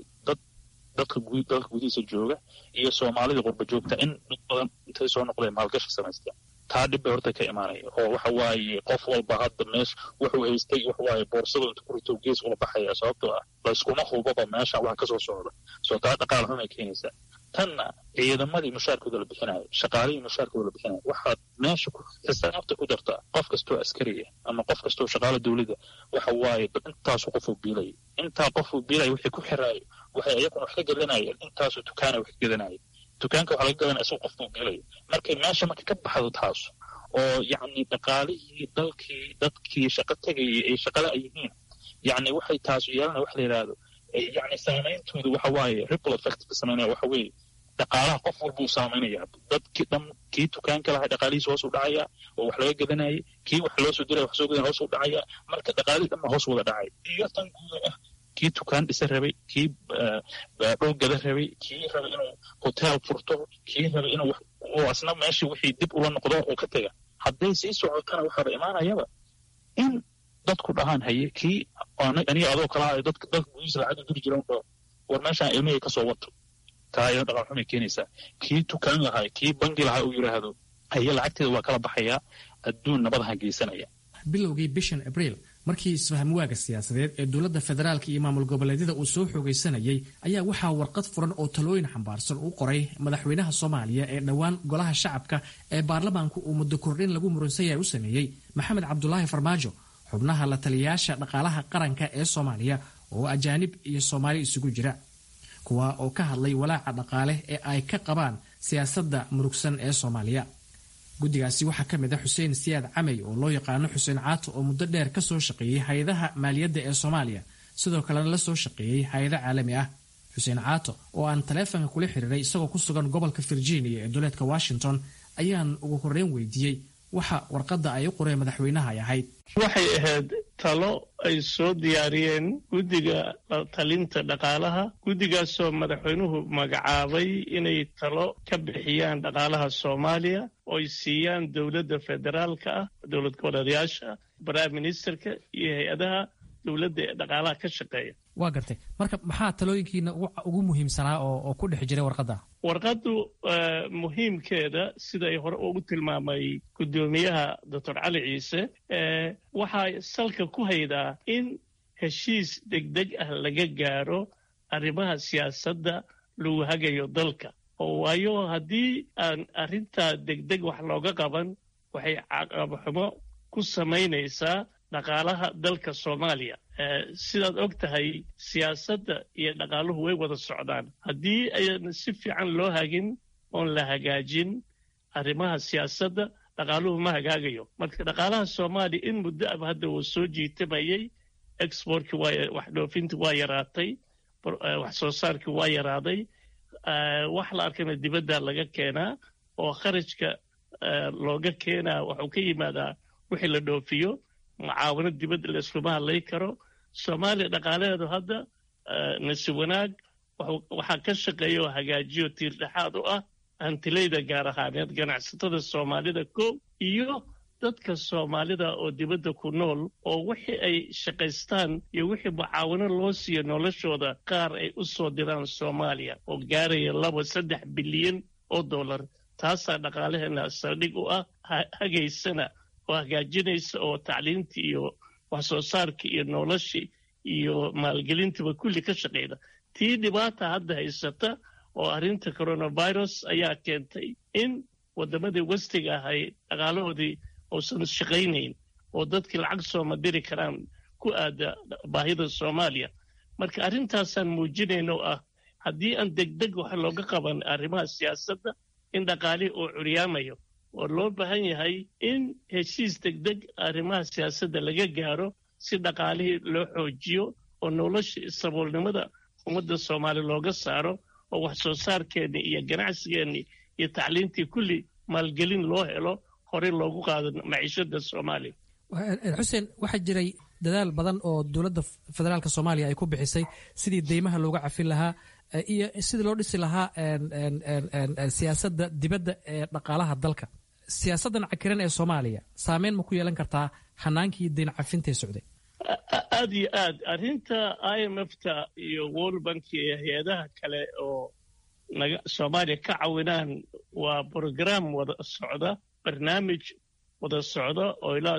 dadka gudihiisa jooga iyo Soomaalida qurba joogta in dad badan intay soo noqdeen maalgashi samaystaan. taa dhib bay horta ka imaanaya oo waxa waaye qof walba hadda meesha wuxuu haystay waxa waaye boorsada inta ku rito gees ula baxaya sababtoo ah layskuma hubaba meesha wax ka soo socda. soo taa dhaqaale xun ay keenaysaa. tanna ciidamadii mushaarkooda la bixinayo shaqaalihii mushaarkooda la bixinayo waxaad meesha xisaabta ku dartaa qof kastoo askariya ama qof kastoo shaqaala dowladda waxa waaye intaasu qofuu biilaya intaa qofuu biilaya wixii ku xiraayo waxay iyaguna wax ka gadanayeen intaasu dukaana wax ka gadanaya dukaanka waxaa laga gadanaya isagoo qofkuu biilaya markay meesha marka ka baxdo taas oo yacni dhaqaalihii dadkii shaqo tegayay ay shaqala ay yihiin yacni waxay taasu yeelanaya wax la yidhaahdo yacni saameyntooda waxa waaye ripple effect ka samaynaya waxa weeye dhaqaalaha qof walba uu saameynayaa dadkii dhan kii dukaanka lahaa dhaqaalihiisa hoos u dhacaya oo wax laga gadanayay kii wax loo soo diraya wax soo gadan hoos u dhacaya marka dhaqaalihii dhan hoos wada dhacay iyo tan guuda ah kii dukaan dhisa rabay kii dhul gada rabay kii rabay inuu hotel furto kii rabay inuu asna meeshii wixii dib ula noqdo oo ka taga hadday sii socotana waxaaba imaanayaba in dadku dhahaan haye kii aniga adoo kala hayo dadka gudihiisa lacagta duri jira war meeshaan ilmihii ka soo wato taa iyada dhaqaal xumay keenaysaa. kii dukaan lahaa kii bangi lahaa uu yidhaahdo haye lacagteeda waa kala baxayaa adduun nabadaha geysanaya. bilowgii bishan Abriil markii isfahamwaaga siyaasadeed ee dowladda federaalka iyo maamul goboleedyada uu soo xoogaysanayay ayaa waxaa warqad furan oo talooyin xambaarsan u qoray madaxweynaha Soomaaliya ee dhawaan golaha shacabka ee baarlamaanku uu muddo kordhin lagu muransan yahay u sameeyay Maxamed Cabdullaahi Farmaajo xubnaha la taliyayaasha dhaqaalaha qaranka ee Soomaaliya oo ajaanib iyo Soomaali isugu jira kuwa oo ka hadlay walaaca dhaqaale ee ay ka qabaan siyaasadda murugsan ee Soomaaliya. guddigaasi waxaa ka mid ah Xuseen Siyaad Camay oo loo yaqaano Xuseen Caato oo muddo dheer ka soo shaqeeyay hay'adaha maaliyadda ee Soomaaliya sidoo kalena la soo shaqeeyay hay'ado caalami ah. Xuseen Caato oo aan taleefanka kula xiriiray isagoo ku sugan gobolka Virginia ee dowladka Washington ayaan ugu horreyn weydiiyey waxa warqadda ay u qoreen madaxweynaha ay ahayd. waxay ahayd talo ay soo diyaariyeen guddiga talinta dhaqaalaha, guddigaasoo madaxweynuhu magacaabay inay talo ka bixiyaan dhaqaalaha Soomaaliya oo ay siiyaan dowladda federaalka ah, dowlad goboleedayaasha, prime ministerka iyo hay-adaha dowladda ee dhaqaalaha ka shaqeeya. waa gartay. marka maxaa talooyinkiina ugu muhiimsanaa oo ku dhex jiray warqadda? warqaddu muhiimkeeda siday hore ugu tilmaamay guddoomiyaha doctor cali ciise waxay salka ku haydaa in heshiis degdeg ah laga gaaro arrimaha siyaasadda lagu hagayo dalka. oo waayo haddii aan arrintaa degdeg wax looga qaban waxay caqabxumo ku samaynaysaa dhaqaalaha dalka Soomaaliya. sidaad og tahay siyaasadda iyo dhaqaaluhu way wada socdaan. haddii ayaan si fiican loo hagin oon la hagaajin arrimaha siyaasadda, dhaqaaluhu ma hagaagayo. marka dhaqaalaha Soomaaliya in muddo aba hadda uu soo jiitamayay, exportkii wax dhoofintii waa yaraatay, wax soo saarkii waa yaraaday, wax la arkana dibadda laga keenaa oo kharashka looga keenaa wuxuu ka yimaadaa wixii la dhoofiyo, mucaawano dibadda la iskuma hadlay karo. Soomaaliya dhaqaalaheedu hadda nasi wanaag waxaa ka shaqeeya oo hagaajiyo tiir dhexaad u ah hantilayda gaar ahaaneed, ganacsatada Soomaalida koob iyo dadka Soomaalida oo dibadda ku nool oo wixii ay shaqaystaan iyo wixii mucaawano loo siiyo noloshooda qaar ay u soo diraan Soomaaliya oo gaaraya 2-3 bilyan oo dollar. taasaa dhaqaalaheena saldhig u ah, hagaysana oo hagaajinaysa oo tacliintii iyo wax soo saarkii iyo noloshii iyo maalgelintiiba kulli ka shaqeyda. tii dhibaata hadda haysata oo arrinta coronavirus ayaa keentay in waddamadii westiga ahay dhaqaalahoodii uusan shaqaynayn oo dadkii lacag sooma diri karaan ku aada baahida Soomaaliya. marka arrintaasaan muujinayno ah haddii aan degdeg wax looga qaban arrimaha siyaasadda in dhaqaalihii uu curyaamayo oo loo baahan yahay in heshiis degdeg arrimaha siyaasadda laga gaaro si dhaqaalihii loo xoojiyo oo nolosha saboolnimada ummadda Soomaaliya looga saaro oo wax soo saarkeeni iyo ganacsigeeni iyo tacliintii kulli maalgelin loo helo, horey loogu qaado maciishada Soomaaliya. xuseen, waxaa jiray dadaal badan oo dowladda federaalka Soomaaliya ay ku bixisay sidii deymaha looga cafin lahaa iyo sidii loo dhisi lahaa siyaasadda dibadda ee dhaqaalaha dalka. siyaasaddan cakiran ee Soomaaliya saameyn ma ku yeelan kartaa hanaankii deyn cafintee socday? aad iyo aad. arrinta IMF-ta iyo World Bank iyo hay-adaha kale oo Soomaaliya ka cawinaan waa program wada socda, barnaamij wada socda oo ilaa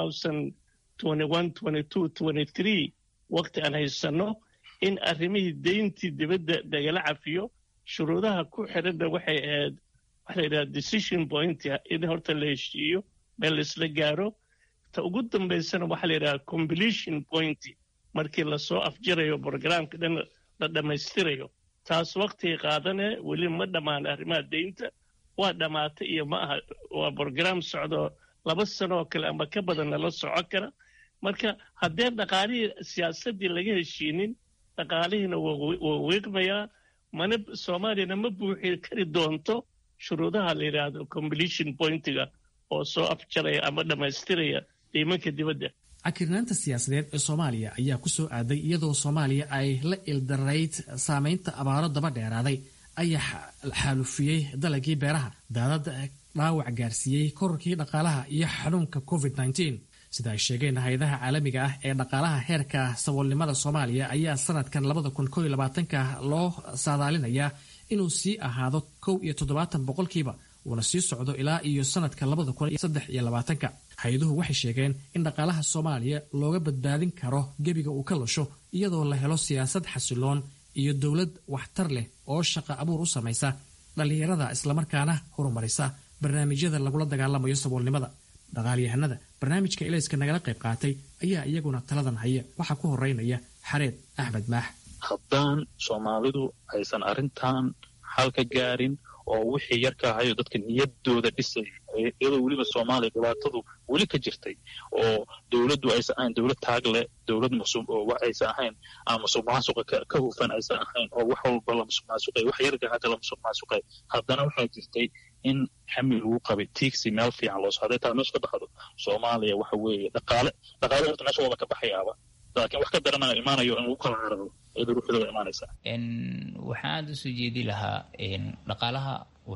2021-22-23 waqti aan haysano in arrimihii deyntii dibadda lagala cafiyo. shuruudaha ku xiranna waxay ahayd waxa la yidhaha decision point, in horta la heshiiyo meel laisla gaaro. ta ugu dambaysana waxaa la yidhaha completion point, markii lasoo afjirayo programka dhan la dhammaystirayo. taas waqtiga qaadane weli ma dhammaan arrimaha deynta, waa dhammaatay iyo ma aha, waa program socdo 2 sano oo kale ama ka badanna la soco kara. marka haddeen dhaqaalihii siyaasaddii laga heshiinin, dhaqaalihiina waa wiiqmayaa, Soomaaliyana ma buuxi kari doonto shuruudaha la yidhaahdo completion pointiga oo soo afjaraya ama dhammaystiraya deymanka dibadda. cakirnaanta siyaasadeed ee Soomaaliya ayaa ku soo aaday iyadoo Soomaaliya ay la ildarayd saamaynta abaaro daba dheeraaday ayaa xaalufiyey dalagii beeraha, daadad dhaawac gaarsiiyey kororkii dhaqaalaha iyo xanuunka COVID-19. sida ay sheegeen hay'adaha caalamiga ah ee dhaqaalaha heerka saboolnimada Soomaaliya ayaa sanadkan 2021 loo saadaalinayaa inuu sii ahaado 17% uuna sii socdo ilaa iyo sanadka 2023. hay-aduhu waxay sheegeen in dhaqaalaha Soomaaliya looga badbaadin karo gebiga uu ka lasho iyadoo la helo siyaasad xasiloon iyo dowlad waxtar leh oo shaqo abuur u samaysa dhalinyarada islamarkaana horumarisa barnaamijyada lagula dagaalamayo saboolnimada. dhaqaalyahanada barnaamijka ilayska nagala qayb qaatay ayaa iyaguna taladan haya. waxaa ku horeynaya Xareed Axmed Maax. haddaan Soomaalidu aysan arrintan xal ka gaarin oo wixii yarka ahayo dadka niyadooda dhisay, iyadoo weliba Soomaaliya dhibaatadu weli ka jirtay oo dowladdu aysan ahayn dowlad taagle, dowlad aysan ahayn musuqmaasuqa ka hufan aysan ahayn oo wax walba la musuqmaasuqay, wax yarka hadda la musuqmaasuqay. haddana waxay jirtay in xami lagu qabay tiigsi meel fiican loo socday taa meesha ka baxdo soomaaliya waxa weeye dhaqaale horta meesha wada ka baxayaaba laakiin wax ka daranayo imaanayo in lagu kala cararo iyadoo ruuxda way imaanaysaa waxaan aada usoo jeedi lahaa dhaqaalaha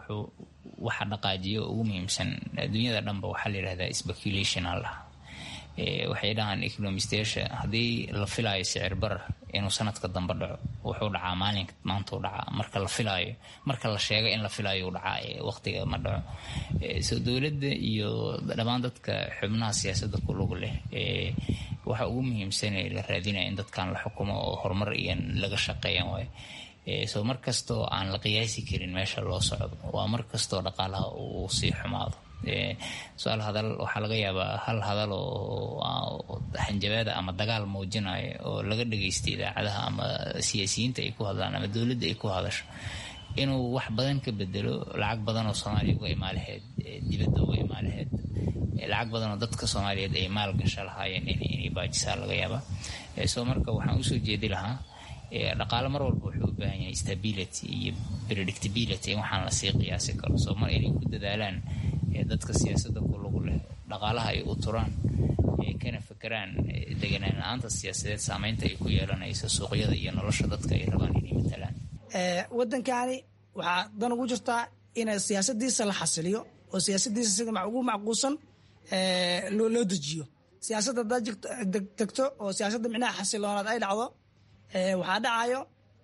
waxa dhaqaajiyo ugu muhiimsan adduunyada dhanba waxaa la yidhahdaa speculation aan lahaa waxay dhahaan economistayaasha haddii la filaayo sicir barar inuu sanadka dambe dhaco wuxuu dhacaa maalinka maanta u dhacaa marka la filaayo marka la sheego in la filaayo u dhacaa waqtiga ma dhaco soo dowladda iyo dhammaan dadka xubnaha siyaasadda ku lug leh waxa ugu muhiimsan la raadinaya in dadkan la xukumo oo horumar iyo laga shaqeeyan waayo soo mar kastoo aan la qiyaasi karin meesha loo socdo waa mar kastoo dhaqaalaha uu sii xumaado su-aal hadal waxaa laga yaabaa hal hadal oo hanjabaada ama dagaal muujinayo oo laga dhagaysta idaacadaha ama siyaasiyiinta ay ku hadlaan ama dowladda ay ku hadasho inuu wax badan ka bedelo lacag badan oo soomaaliya uga imaan lahayd dibadda uga imaan lahayd lacag badan oo dadka soomaaliyeed ay maal gasho lahaayeen inay baajisaa laga yaabaa soo marka waxaan usoo jeedi lahaa dhaqaale mar walba wuxuu u baahan yahay stability iyo predictability in waxaan lasii qiyaasi karo soo mar inay ku dadaalaan dadka siyaasadda ku lug leh dhaqaalaha ay u turaan kana fakeraan deganaan la-aanta siyaasadeed saameynta ay ku yeelanayso suuqyada iyo nolosha dadka ay rabaan inay matalaan waddankaani waxaa dan ugu jirtaa in siyaasadiisa la xasiliyo oo siyaasadiisa sida ugu macquulsan loo dejiyo siyaasadda haddaad tagto oo siyaasadda micnaha xasiloonaad ay dhacdo waxaa dhacayo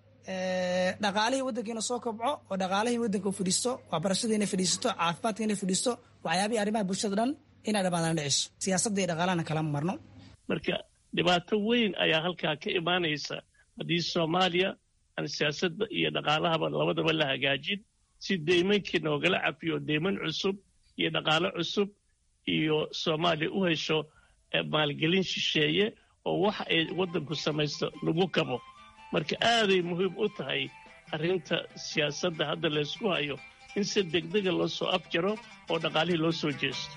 dhaqaalihii waddankiina soo kobco oo dhaqaalihii waddanka u fadhiisto waxbarashadii inay fadhiisato caafimaadka inay fadhiisto waxyaabihii arrimaha bulshada dhan inay dhammaadaan dhiciso siyaasadda iyo dhaqaalahana kalama marno marka dhibaato weyn ayaa halkaa ka imaanaysa haddii soomaaliya aan siyaasadda iyo dhaqaalahaba labadaba la hagaajin si deymankii noogala cafiyo deyman cusub iyo dhaqaalo cusub iyo soomaaliya u hesho maalgelin shisheeye oo waxa ay waddanku samaysto lagu kabo marka aaday muhiim u tahay arrinta siyaasadda hadda laysku hayo in si degdega loo soo afjaro oo dhaqaalihii loo soo jeesto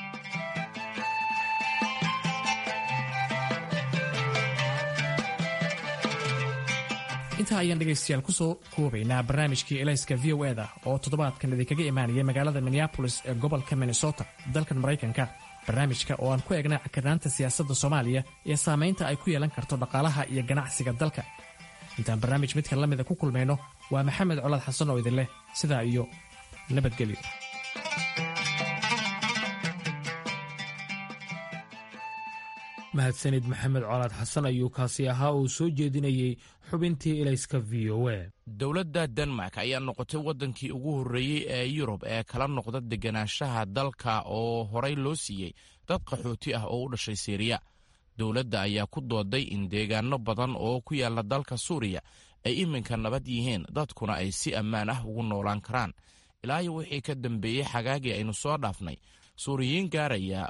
intaa ayaan dhegaystayaal ku soo koobaynaa barnaamijkii elayska v o eda oo toddobaadkan idinkaga imaanaya magaalada minneabolis ee gobolka minnesota dalkan maraykanka barnaamijka oo aan ku eegnay cakirnaanta siyaasadda soomaaliya iyo saamaynta ay ku yeelan karto dhaqaalaha iyo ganacsiga dalka intaan barnaamij midkan la mida ku kulmayno waa maxamed colaad xasan oo idin leh sidaa iyo nabadgelyo mahadsanid maxamed colaad xasan ayuu kaasi ahaa uu soo jeedinayey xubintii elayska v o a dowladda denmark ayaa noqotay waddankii ugu horreeyey ee yurub ee kala noqda deganaanshaha dalka oo horay loo siiyey dad qaxooti ah oo u dhashay siiriya dowladda ayaa ku dooday in deegaano badan oo ku yaalla dalka suuriya ay iminka nabad yihiin dadkuna ay si ammaan ah ugu noolaan karaan ilaayo wixii ka dambeeyey xagaagii aynu soo dhaafnay suuriyiin gaaraya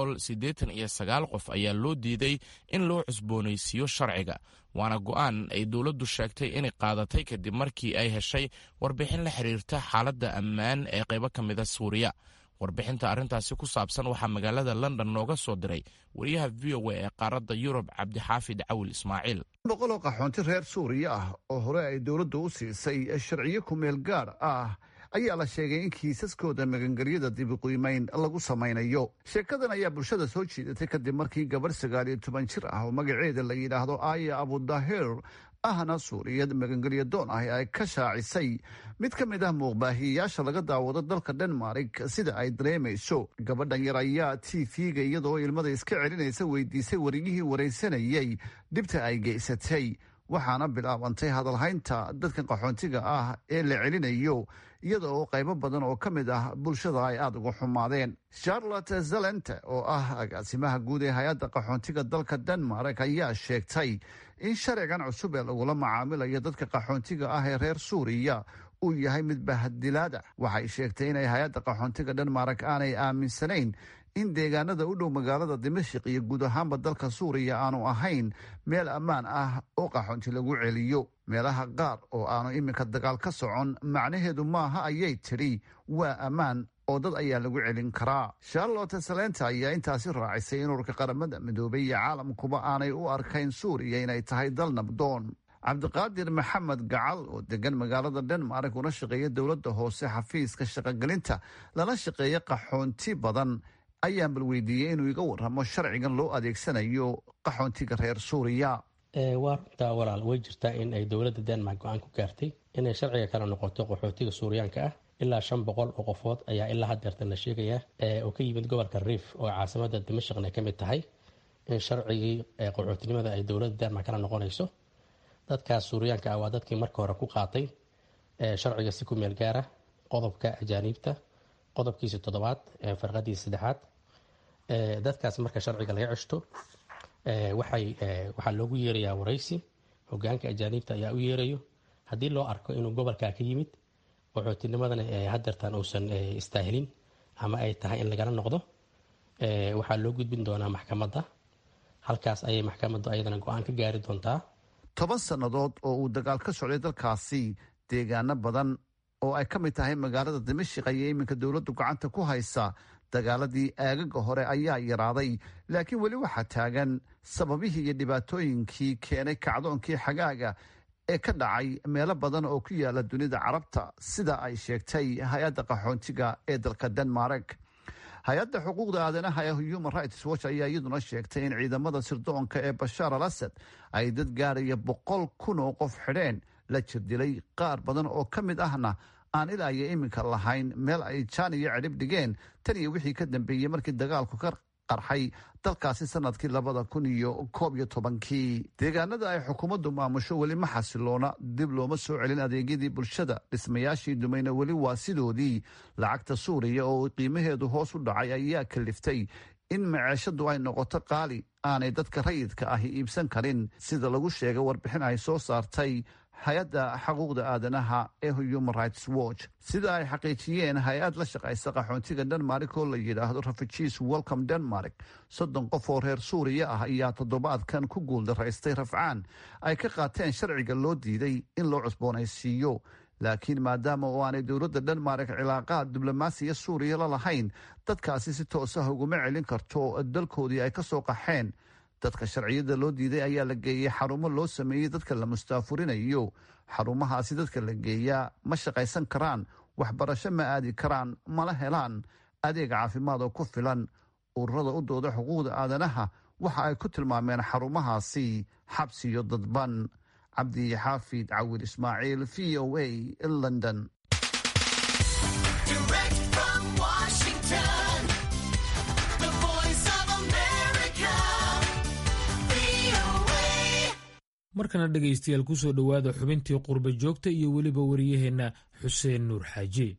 189 qof ayaa loo diiday in loo cusboonaysiiyo sharciga waana go'aan ay dowladdu sheegtay inay qaadatay kadib markii ay heshay warbixin la xiriirta xaaladda ammaan ee qaybo ka mida suuriya warbixinta arrintaasi ku saabsan waxaa magaalada london nooga soo diray wariyaha v o a ee qaaradda yurub cabdixaafid cawil ismaaciil boqoloo qaxoonti reer suuriya ah oo hore ay dowladdu u siisay sharciyo kumeel gaar ah ayaa la sheegay in kiisaskooda magangelyada dibiqiimayn lagu samaynayo sheekadan ayaa bulshada soo jiidatay kadib markii gabarh 19 jir ah oo magaceeda la yidhaahdo aya abudahir ahna suuriyad magangelya doon ah ay ka shaacisay mid ka mid ah muuqbaahiyeyaasha laga daawado dalka denmark sida ay dareemayso gabadhan yar ayaa tv-ga iyadoo ilmada iska celinaysa weydiisay wariyihii waraysanayey dhibta ay geysatay waxaana bilaabantay hadalhaynta dadkan qaxoontiga ah ee la celinayo iyada oo qaybo badan oo ka mid ah bulshada ay aada uga xumaadeen charlotte zelente oo ah agaasimaha guud ee hay-adda qaxoontiga dalka denmark ayaa sheegtay in sharcigan cusub ee lagula macaamilayo dadka qaxoontiga ah ee reer suuriya uu yahay mid bahadilaada waxay sheegtay inay hay-adda qaxoontiga denmark aanay aaminsanayn in deegaanada u dhow magaalada dimashik iyo guud ahaanba dalka suuriya aanu ahayn meel ammaan ah oo qaxoonti lagu celiyo meelaha qaar oo aanu iminka dagaal ka socon macnaheedu maaha ayay tidhi waa ammaan oo dad ayaa lagu celin karaa charlotte salenta ayaa intaasi raacisay in ururka qaramada midoobay iyo caalamkuba aanay u arkayn suuriya inay tahay dal nabdoon cabdiqaadir maxamed gacal oo degan magaalada denmark una shaqeeya dowladda hoose xafiiska shaqogelinta lala shaqeeya qaxoonti badan ayaan bal weydiiyey inuu iga waramo sharcigan loo adeegsanayo qaxoontiga reer suuriya. waa runtaa walaal, way jirtaa in ay dowladda denmark go-aan ku gaartay inay sharciga kala noqoto qaxootiga suuriyaanka ah. ilaa 500 oo qofood ayaa ilaa haddeertan la sheegayaa oo ka yimid gobolka riif oo caasimada dimashqna ka mid tahay in sharcigii qaxootinimada ay dowladda denmark kala noqonayso. dadkaas suuriyaanka ah waa dadkii marka hore ku qaatay sharciga si ku meel gaara qodobka ajaaniibta qodobkiisa 7 farqadiisa 3. dadkaas marka sharciga laga ceshto waxaa loogu yeerayaa waraysi. hogaanka ajaaniibta ayaa u yeerayo haddii loo arko inuu gobolkaa ka yimid qaxootinimadana haddeertan uusan istaahilin ama ay tahay in lagala noqdo, waxaa loo gudbin doonaa maxkamadda. halkaas ayay maxkamaddu ayadana go-aan ka gaari doontaa. 10 sannadood oo uu dagaal ka socday dalkaasi, deegaano badan oo ay ka mid tahay magaalada dimashq ayay iminka dowladdu gacanta ku haysa. dagaaladii aagaga hore ayaa yaraaday, laakiin weli waxaa taagan sababihii iyo dhibaatooyinkii keenay kacdoonkii xagaaga ee ka dhacay meelo badan oo ku yaala dunida carabta, sida ay sheegtay hay-adda qaxoontiga ee dalka denmark. hay-adda xuquuqda aadanaha ee human rights watch ayaa iyaduna sheegtay in ciidamada sirdoonka ee bashaar al asad ay dad gaaraya 100,000 oo qof xidheen, la jirdilay, qaar badan oo ka mid ahna aan ilaa iyo iminka lahayn meel ay jaan iyo cidhib dhigeen tan iyo wixii ka dambeeyey markii dagaalku ka qarxay dalkaasi sanadkii 2011. deegaanada ay xukuumaddu maamusho weli ma xasiloona, dib looma soo celin adeegyadii bulshada, dhismayaashii dumayna weli waa sidoodii. lacagta suuriya oo qiimaheedu hoos u dhacay ayaa kaliftay in maceeshadu ay noqoto qaali aanay dadka rayidka ahi iibsan karin, sida lagu sheegay warbixin ay soo saartay hay-adda xuquuqda aadanaha ee human rights watch. sida ay xaqiijiyeen hay-ad la shaqaysa qaxoontiga denmark oo la yidhaahdo refugees welcome denmark, 30 qof oo reer suuriya ah ayaa toddobaadkan ku guuldaraystay rafcaan ay ka qaateen sharciga loo diiday in loo cusboonaysiiyo. laakiin maadaama oo aanay dowladda denmark cilaaqaad diblomaasiya suuriya la lahayn, dadkaasi si toos ah uguma celin karto dalkoodii ay ka soo qaxeen. dadka sharciyada loo diiday ayaa la geeyey xarumo loo sameeyey dadka la mustaafurinayo. xarumahaasi dadka la geeyaa ma shaqaysan karaan, waxbarasho ma aadi karaan, mana helaan adeeg caafimaad oo ku filan. ururada u dooda xuquuqda aadanaha waxa ay ku tilmaameen xarumahaasi xabsiyo dadban. cabdi xaafid cawil ismaaciil, v o a london. markana dhegaystayaal ku soo dhowaada xubintii qurba joogta iyo weliba wariyaheenna xuseen nuur xaaji.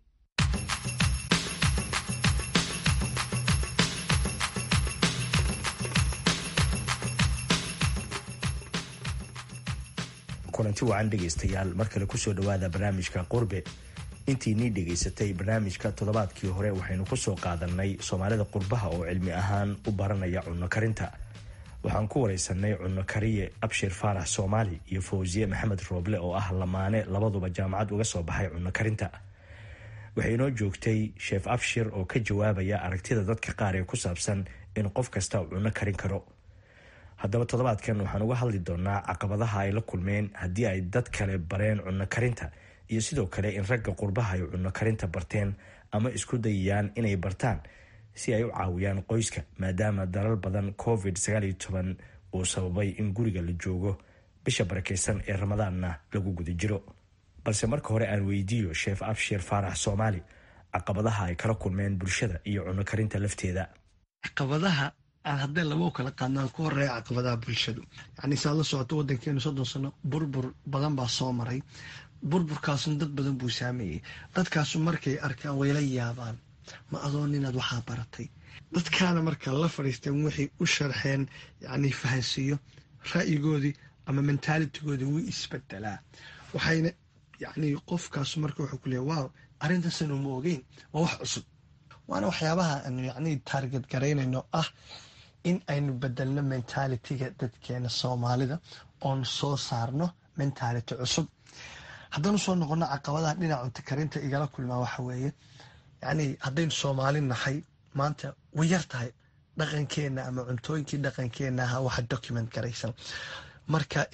kulanti wacan dhegaystayaal, mar kale kusoo dhowaada barnaamijka qurbe. intiinii dhegaysatay barnaamijka toddobaadkii hore waxaynu kusoo qaadanay soomaalida qurbaha oo cilmi ahaan u baranaya cunno karinta. waxaan ku wareysanay cunno kariye abshir faarax soomaali iyo fawsiye maxamed rooble oo ah lamaane labaduba jaamacad uga soo baxay cunno karinta. waxay inoo joogtay sheef abshir oo ka jawaabaya aragtida dadka qaar ee ku saabsan in qof kasta uu cunno karin karo. haddaba toddobaadkan waxaan uga hadli doonaa caqabadaha ay la kulmeen haddii ay dad kale bareen cunno karinta, iyo sidoo kale in ragga qurbaha ay cunno karinta barteen ama isku dayayaan inay bartaan si ay u caawiyaan qoyska, maadaama dalal badan covid-19 uu sababay in guriga la joogo bisha barakeysan ee ramadaanna lagu guda jiro. balse marka hore aan weydiiyo sheef abshir faarax soomaali caqabadaha ay kala kulmeen bulshada iyo cunno karinta lafteeda. caqabadaha aan haddee laba kala qaadno aan ku horeeya caqabadaha bulshadu. yacni saad la socoto waddankeenu 30 sano burbur badan baa soo maray. burburkaasuna dad badan buu saameeyey. dadkaasu markay arkaan wayla yaabaan, ma adoon inaad waxaa baratay. dadkaana marka la fadhiisteen waxay u sharxeen, yacni fahansiiyo ra'yigoodii ama mentaalitigoodii wuu isbedelaa. waxayna yacni qofkaasu marka wuxuu ku leeyahay waaw, arrintaasanu ma ogeyn, waa wax cusub. waana waxyaabaha aanu yacni taarget garaynayno ah in aynu bedelno mentaalitiga dadkeena Soomaalida oon soo saarno mentaality cusub. haddanu soo noqono caqabadaha dhinaca cunto karinta igala kulmaa waxa weeye, yacni haddaynu Soomaali nahay maanta way yar tahay dhaqankeena ama cuntooyinkii dhaqankeena aha waxa document garaysan. marka in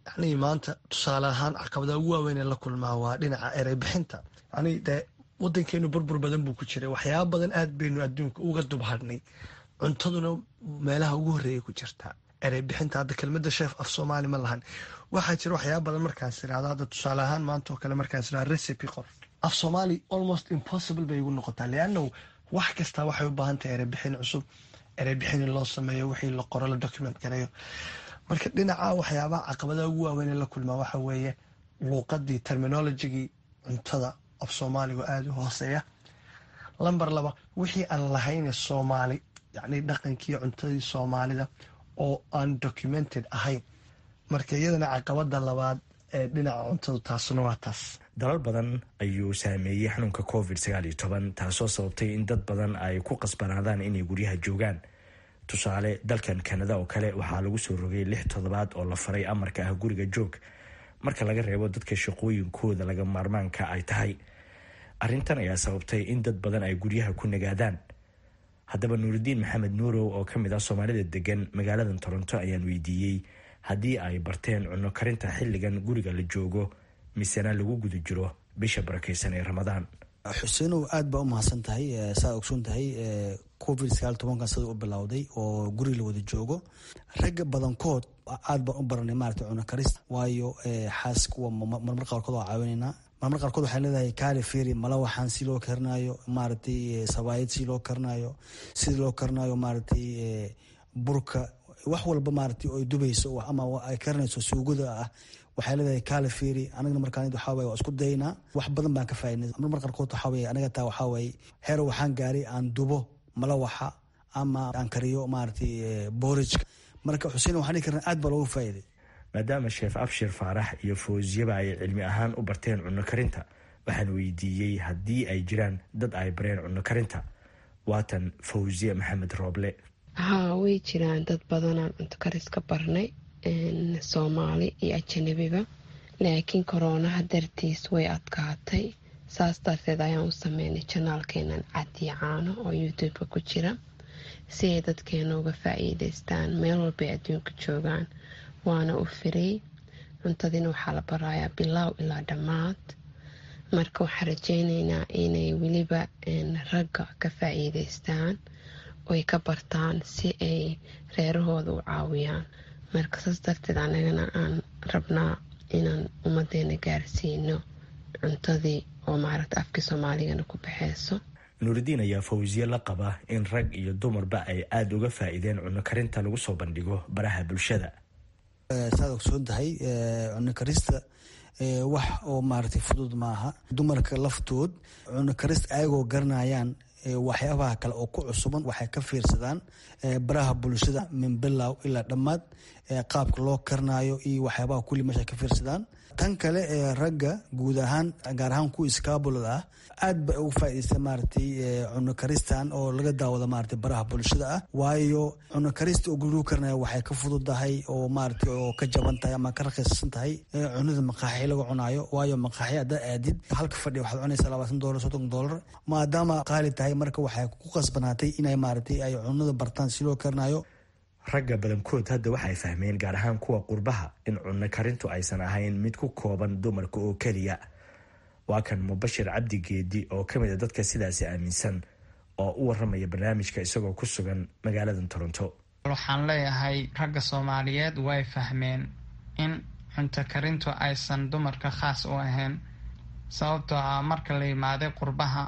yani maanta tusaale ahaan caqabadaha ugu waaweyn ee la kulmaa waa dhinaca erey bixinta. yani dee wadankeenu burbur badan buu ku jiray, waxyaaba badan aad baynu adduunka uga dubhadhnay, cuntaduna meelaha ugu horreeyay ku jirtaa. erey bixinta hadda kelmadda sheef af soomaali ma lahan. waxaa jira waxyaaba badan markaas irahdo hadda tusaale ahaan maanta oo kale markaas irahdo recipe qor af soomaali almost impossible bay igu noqotaa, leanna wax kasta waxay u baahan tahay erey bixin cusub, erey bixin in loo sameeyo, wixii la qoro la document gareeyo. marka dhinaca waxyaabaha caqabadaha ugu waaweyn ee la kulmaa waxa weeye luuqadii terminologigii cuntada af soomaaligu aada u hooseeya. lamber 2 wixii aan lahayne soomaali yacni dhaqankii cuntadii soomaalida oo aan documented ahayn. marka iyadana caqabada labaad ee dhinaca cuntadu taasuna waa taas. dalal badan ayuu saameeyey xanuunka covid-19 taasoo sababtay in dad badan ay ku qasbanaadaan inay guryaha joogaan. tusaale dalkan kanada oo kale waxaa lagu soo rogay 6 toddobaad oo la faray amarka ah guriga joog marka laga reebo dadka shaqooyinkooda laga maarmaanka ay tahay. arrintan ayaa sababtay in dad badan ay guryaha ku nagaadaan. haddaba nuuridiin maxamed nuurow oo ka mid ah soomaalida degan magaalada toronto ayaan weydiiyey haddii ay barteen cunno karinta xilligan guriga la joogo misena lagu guda jiro bisha barakeysan ee ramadaan. xuseenow aad baa u mahadsan tahay. saa ogsoon tahay covid-19 sida u bilowday oo guriga la wada joogo, ragga badankood aad baan u baranay maarata cunno karista, waayo xaaska marmar qaarkood waa caawinaynaa. marmar qaarkood waxay leedahay kaali fiiri mala waxaan si loo karinayo, maaragtay sabaayad si loo karinayo, sida loo karinayo maaragtay burka, wax walba maaragtay oo dubayso ama ay karinayso suugada ah. waxay leedahay kaali fiiri, anagana markaan waxaa waye waa isku daynaa, wax badan baan ka faa'iidnay. marmar qaarkood waxaa waye anaga taa waxaa waye heer waxaan gaaray aan dubo mala waxa ama aan kariyo maaragtay boorajka. marka xuseen waxaan dhihi karnaa aad baa looga faa'iiday. maadaama sheef abshir faarax iyo fawziyaba ay cilmi ahaan u barteen cunno karinta, waxaan weydiiyey haddii ay jiraan dad ay bareen cunno karinta. waatan fawziye maxamed rooble. haa, way jiraan dad badanaan cunto karis ka barnay, soomaali iyo ajanabiba, laakiin koronaha dartiis way adkaatay. saas darteed ayaan u sameynay janaalkeenan Cadiyo Caano oo youtube-ka ku jira, si ay dadkeena uga faa'iidaystaan meel walbay adduunka joogaan. waana u firay, cuntadiina waxaa la barayaa bilaaw ilaa dhammaad. marka waxaan rajeyneynaa inay weliba ragga ka faa'iidaystaan oy ka bartaan si ay reerahooda u caawiyaan. marka saas darteed anagana aan rabnaa inaan ummadeena gaarsiino cuntadii oo maaragta afkii soomaaligana ku baxeyso. nuuridiin ayaa fawziye la qaba in rag iyo dumarba ay aada uga faa'iideen cunno karinta lagu soo bandhigo baraha bulshada. saad ogsoon tahay cunno karista wax oo maaragtay fudud maaha. dumarka laftood cunno karista ayagoo garanayaan waxyaabaha kale oo ku cusuban waxay ka fiirsadaan baraha bulshada min bilow ilaa dhammaad, qaabka loo karinayo iyo waxyaabaha kulli meesha ka fiirsadaan. tan kale ragga guud ahaan gaar ahaan kuwa iskaabulada ah aad ba ugu faa'iidaystay maaragtay cunno karistan oo laga daawado maaragtay baraha bulshada ah, waayo cunno karista oo guriga karinayo waxay ka fududahay oo maaragtay oo ka jaban tahay ama ka raqiisan tahay cunada maqaaxi laga cunayo. waayo maqaaxi hadda aadid halka fadhi waxaad cunaysaa $20 $30, maadaama qaali tahay. marka waxay ku qasbanaatay inay maaragtay ay cunada bartaan si loo karinayo. ragga badankood hadda waxay fahmeen, gaar ahaan kuwa qurbaha, in cunno karintu aysan ahayn mid ku kooban dumarka oo keliya. waa kan mubashir cabdi geedi oo ka mid a dadka sidaasi aaminsan oo u waramaya barnaamijka isagoo ku sugan magaalada toronto. waxaan leeyahay ragga soomaaliyeed way fahmeen in cunto karintu aysan dumarka khaas u ahayn, sababtoo ah marka la yimaaday qurbaha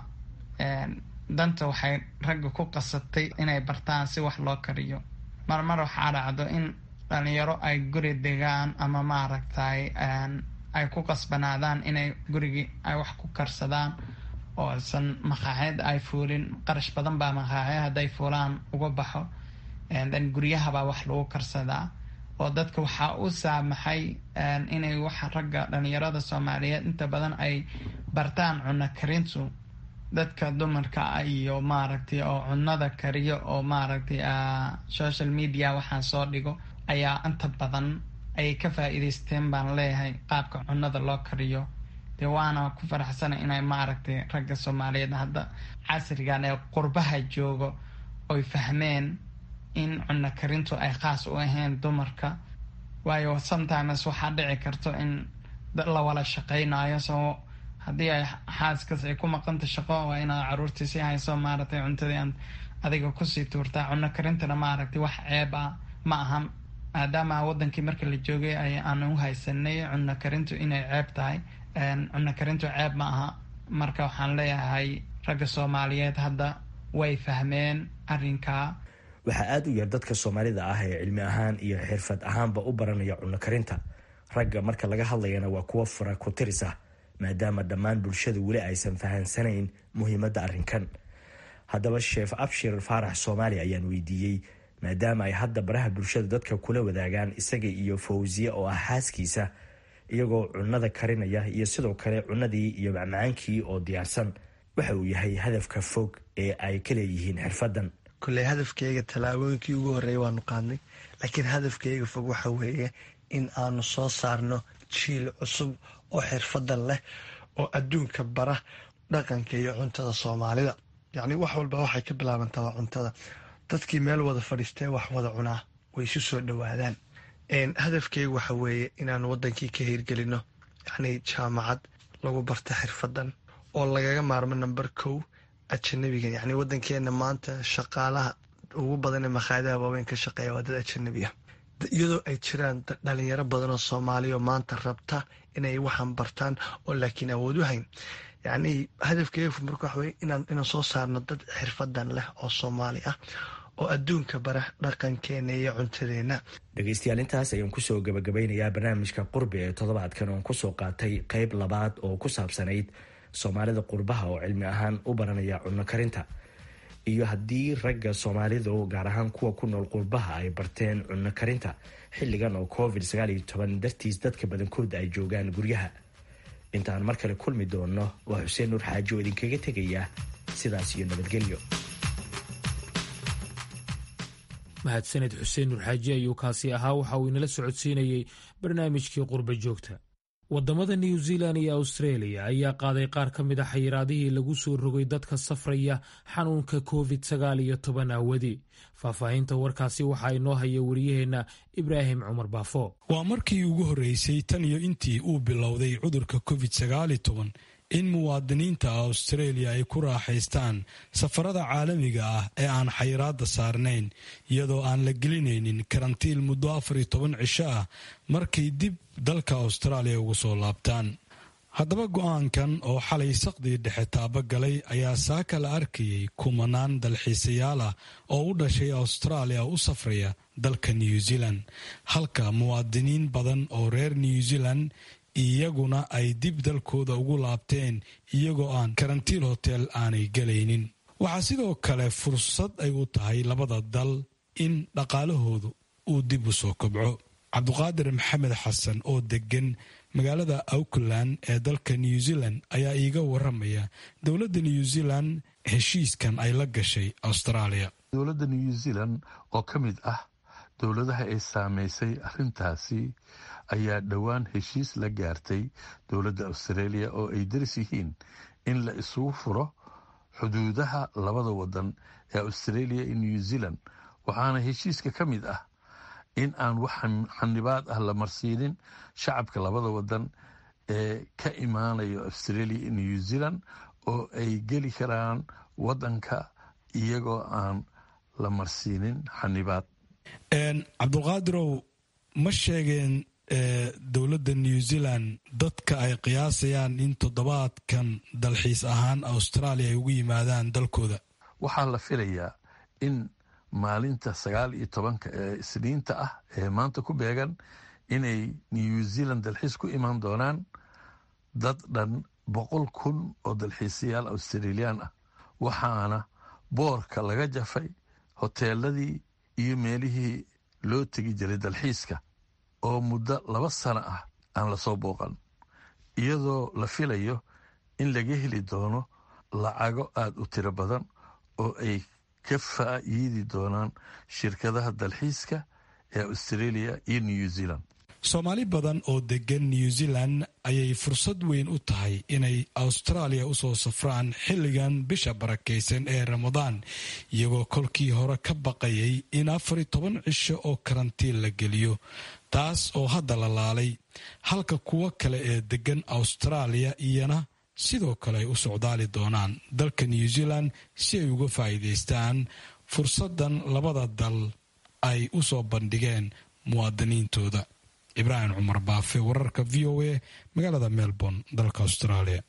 danta waxay ragga ku qasabtay inay bartaan si wax loo kariyo. marmar waxaa dhacdo in dhalinyaro ay guri degaan ama maaragtay ay ku qasbanaadaan inay gurigii ay wax ku karsadaan oo aysan maqaaxeed ay fuulin. qarash badan baa maqaaxeed hadday fuulaan uga baxo, dan guryahabaa wax lagu karsadaa. oo dadka waxaa u saamaxay inay waxa ragga dhalinyarada soomaaliyeed inta badan ay bartaan cunno karintu. dadka dumarka iyo maaragtay oo cunada kariyo oo maaragtay social media waxaan soo dhigo ayaa inta badan ay ka faa'iidaysteen baan leeyahay qaabka cunada loo kariyo. dee waana ku faraxsana inay maaragtay ragga soomaaliyeed hadda casrigan ee qurbaha joogo oy fahmeen in cunno karintu ay khaas u ahayn dumarka, waayo sometimes waxaa dhici karto in la wala shaqaynayo, soo haddii ay xaaskaas ay ku maqanta shaqo waa inaad caruurtii sii hayso maaragtay cuntadii aan adiga kusii tuurtaa. cunno karintana maaragtay wax ceeb ah ma ahan, maadaama wadankii marka la joogay aan u haysanay cunno karintu inay ceeb tahay. cunno karintu ceeb ma aha. marka waxaan leeyahay ragga Soomaaliyeed hadda way fahmeen arrinkaa. waxaa aada u yar dadka Soomaalida ah ee cilmi ahaan iyo xirfad ahaanba u baranaya cunno karinta. ragga marka laga hadlayana waa kuwa fara ku tiris ah, maadaama dhammaan bulshada weli aysan fahansanayn muhiimadda arrinkan. haddaba sheef abshir faarax Soomaali ayaan weydiiyey, maadaama ay hadda baraha bulshada dadka kula wadaagaan isaga iyo Fawziya oo ah xaaskiisa iyagoo cunnada karinaya iyo sidoo kale cunnadii iyo macmacaankii oo diyaarsan, waxa uu yahay hadafka fog ee ay ka leeyihiin xirfaddan. kulley hadafkayga tallaabooyinkii ugu horreeyay waanu qaadnay, laakiin hadafkayga fog waxa weeye in aanu soo saarno jiil cusub oo xirfadan leh oo adduunka bara dhaqanka iyo cuntada Soomaalida. yacni wax walba waxay ka bilaabantaa waa cuntada. dadkii meel wada fadhiistee wax wada cunaa way isu soo dhowaadaan. hadafkayga waxa weeye inaan wadankii ka hirgelino yacni jaamacad lagu barta xirfadan oo lagaga maarmo number 1 ajanabiga. yacni wadankeena maanta shaqaalaha ugu badan ee makhaayadaha waaweyn ka shaqeeya waa dad ajanabi ah, iyadoo ay jiraan dhalinyaro badan oo Soomaaliya oo maanta rabta inay waxaan bartaan oo laakiin awood u hayn. yacni hadafkayga marka waxa weeye inaan soo saarno dad xirfadan leh oo Soomaali ah oo adduunka bara dhaqankeena iyo cuntadeena. dhegaystayaal, intaas ayaan kusoo gabagabeynayaa barnaamijka qurbe ee toddobaadkan oon kusoo qaatay qayb labaad oo ku saabsanayd Soomaalida qurbaha oo cilmi ahaan u baranaya cunno karinta, iyo haddii ragga Soomaalidu gaar ahaan kuwa ku nool qurbaha ay barteen cunno karinta xilligan oo COVID-19 dartiis dadka badankooda ay joogaan guryaha. intaan mar kale kulmi doono waa Xuseen Nuur Xaaji oo idinkaga tegaya sidaas iyo nabadgelyo. mahadsaned xuseen nuur xaaji ayuu kaasi ahaa. waxa uu inala socodsiinayey barnaamijkii qurba joogta. wadamada New Zealand iyo Australia ayaa qaaday qaar ka mid a xayiraadihii lagu soo rogay dadka safraya xanuunka COVID-19 aawadii. faahfaahinta warkaasi waxaa inoo haya wariyaheenna Ibraahim Cumar Baafo. waa markii ugu horreysay tan iyo intii uu bilowday cudurka COVID-19 in muwaadiniinta Australia ay ku raaxaystaan safarada caalamiga ah ee aan xayiraadda saarnayn, iyadoo aan la gelinaynin karantiil muddo 14 cisho ah markay dib dalka Australia ugu soo laabtaan. haddaba go'aankan oo xalay saqdii dhexe taaba galay ayaa saaka la arkayay kumanaan dalxiisayaal ah oo u dhashay Australia u safraya dalka New Zealand, halka muwaadiniin badan oo reer New Zealand iyaguna ay dib dalkooda ugu laabteen iyagoo aan karantiil hotel aanay gelaynin. waxaa sidoo kale fursad ay u tahay labada dal in dhaqaalahoodu uu dib u soo kobco. cabduqaadir maxamed xasan oo degan magaalada Auckland ee dalka New Zealand ayaa iiga waramaya dowladda New Zealand heshiiskan ay la gashay Australia. dowladda New Zealand oo ka mid ah dowladaha ay saamaysay arrintaasi ayaa dhowaan heshiis la gaartay dowladda Australia oo ay daris yihiin in la isugu furo xuduudaha labada wadan ee Australia iyo New Zealand. waxaana heshiiska ka mid ah in aan wax xanibaad ah la marsiinin shacabka labada wadan ee ka imaanaya Australia iyo New Zealand oo ay geli karaan wadanka iyagoo aan la marsiinin xanibaad. cabdulqaadirow, ma sheegeen dowladda New Zealand dadka ay qiyaasayaan in toddobaadkan dalxiis ahaan Australia ay ugu yimaadaan dalkooda? waxaa la filayaa in maalinta 19 ee Isniinta ah ee maanta ku beegan inay New Zealand dalxiis ku imaan doonaan dad dhan 100,000 oo dalxiisayaal Australian ah. waxaana boorka laga jafay hoteeladii iyo meelihii loo tegi jiray dalxiiska oo muddo 2 sano ah aan lasoo booqan, iyadoo la filayo in laga heli doono lacago aada u tiro badan oo ay ka faa'iidi doonaan shirkadaha dalxiiska ee Australia iyo New Zealand. Soomaali badan oo degan New Zealand ayay fursad weyn u tahay inay Australia u soo safraan xilligan bisha barakaysan ee Ramadaan, iyagoo kolkii hore ka baqayay in 14 cisho oo karantiin la geliyo. taas oo hadda la laalay halka kuwo kale ee deggan Australia iyana sidoo kale ay u socdaali doonaan dalka New Zealand si ay uga faa'iidaystaan fursadan labada dal ay u soo bandhigeen muwaadiniintooda. Ibrahim Cumar Baafe, wararka VOA, magaalada Melbourne, dalka Australia.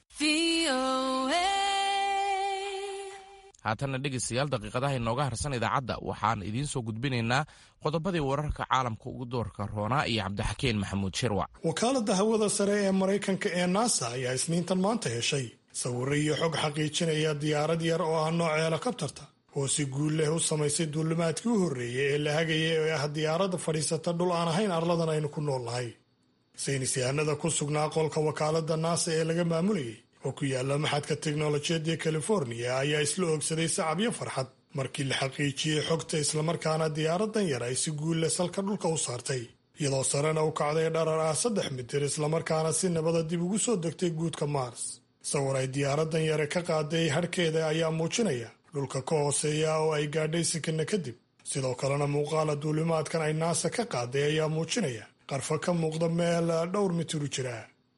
haatanna dhegaystayaal daqiiqadaha inooga harsan idaacadda waxaan idiin soo gudbinaynaa qodobadii wararka caalamka ugu doorka roonaa iyo cabdixakiin maxamuud shirwac. wakaaladda hawada sare ee maraykanka ee nasa ayaa isniintan maanta heshay sawirro iyo xog xaqiijinaya diyaarad yar oo ah nooca helikabtarta oo si guul leh u samaysay duulimaadkii u horreeyey ee la hagayay ee ah diyaaradda fadhiisata dhul aan ahayn arladan aynu ku nool nahay. saynis yahanada ku sugnaa qolka wakaaladda nasa ee laga maamulayay oo ku yaala maxadka teknolojiyadda california ayaa isla oogsaday sacabyo farxad markii la xaqiijiyey xogta islamarkaana diyaaradan yar ay si guul leh salka dhulka u saartay iyadoo sarena u kacday dharar ah 3 mitir islamarkaana si nabada dib ugu soo degtay guudka mars. sawir ay diyaaradan yare ka qaaday harhkeeda ayaa muujinaya dhulka ka hooseeya oo ay gaadhay sikina kadib. sidoo kalena muuqaala duulimaadkan ay naasa ka qaaday ayaa muujinaya qarfa ka muuqda meel dhowr mitir u jira.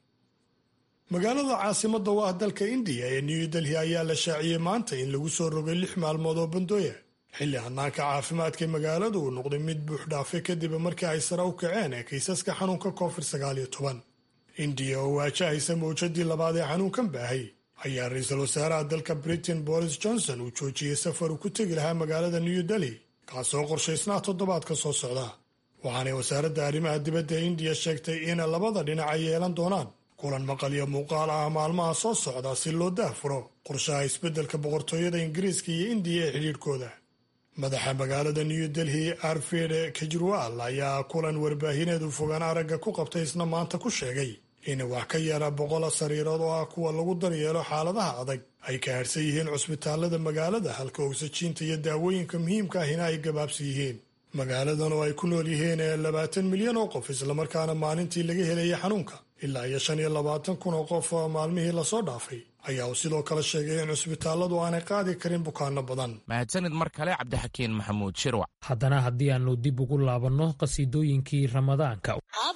magaalada caasimada u ah dalka indiya ee new delhi ayaa la shaaciyey maanta in lagu soo rogay 6 maalmood oo bandooya xilli hanaanka caafimaadka magaaladu uu noqday mid buux dhaafay kadib markii ay sare u kaceen ee kiisaska xanuunka COVID-19. indiya oo waajahaysa mawjadii labaad ee xanuunkan baahay ayaa ra-iisul wasaaraha dalka Britain Boris Johnson uu joojiyey safar uu ku tegi lahaa magaalada new delhi kaasoo qorshaysnaa toddobaadka soo socda. waxaanay wasaaradda arrimaha dibadda ee indiya sheegtay in labada dhinac ay yeelan doonaan kulan maqal iyo muuqaal ah maalmaha soo socda si loo daahfuro qorshaha isbeddelka boqortooyada ingiriiska iyo indiya ee xidhiidhkooda. madaxa magaalada new delhi Arvind Kejriwal ayaa kulan warbaahineed u fogaan aragga ku qabtay isna maanta ku sheegay in wax ka yara 100 sariirood oo ah kuwa lagu daryeelo xaaladaha adag ay ka harsan yihiin cusbitaalada magaalada halka ogsajiinta iyo daawooyinka muhiimka ahina ay gabaabsi yihiin. magaaladan oo ay ku nool yihiin 20 milyan oo qof islamarkaana maalintii laga helayay xanuunka ilaa iyo 25 kun oo qof maalmihii lasoo dhaafay ayaa uu sidoo kale sheegay in cusbitaalladu aanay qaadi karin bukaano badan. mahadsanid mar kale cabdixakiin maxamuud shirwac. haddana haddii aanu dib ugu laabanno qasiidooyinkii ramadaanka.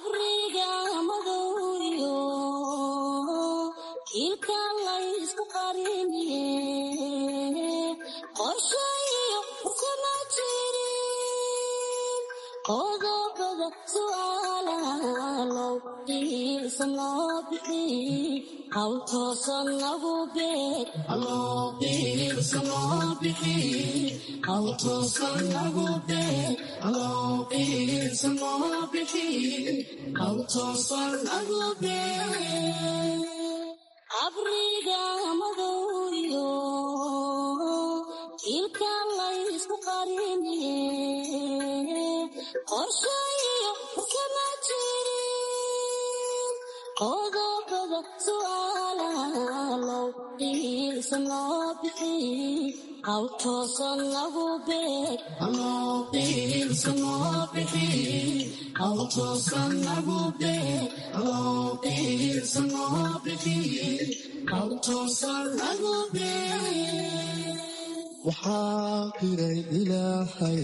waxaa qiray ilaahay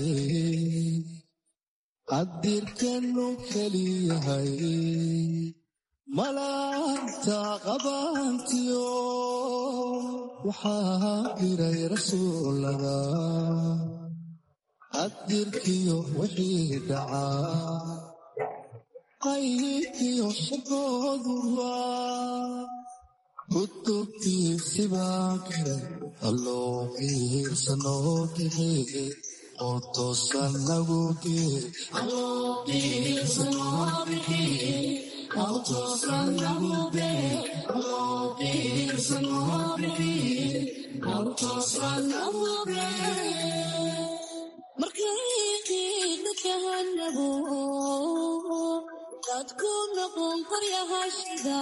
qadirkanu keliyahay malaanta qabantiyo waxaa qiray rasuulada qadirkiyo wixii dhacaa qaybkiyo shaqooduba kutubtiisi baa qiray alloo qiirsanoo bixi oo toosan nagu geer markayqiidakahanabo dadku noqon qaryahashida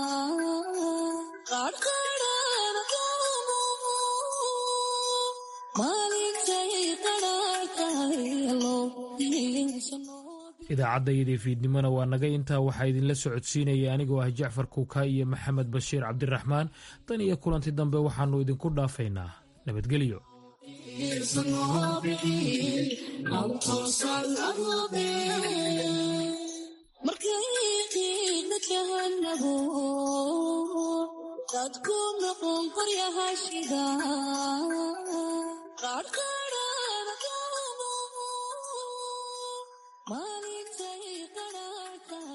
qaadhqaadhaanakaamo maalintay qadhaartahay idaacaddaydii fiidnimona waa naga intaa waxaa idinla socodsiinaya anigoo ah jacfar kuuka iyo maxamed bashiir cabdiraxmaan tan iyo kulanti dambe waxaannu idinku dhaafaynaa nabadgelyo. qaadku noqon qoryaha shida qaadka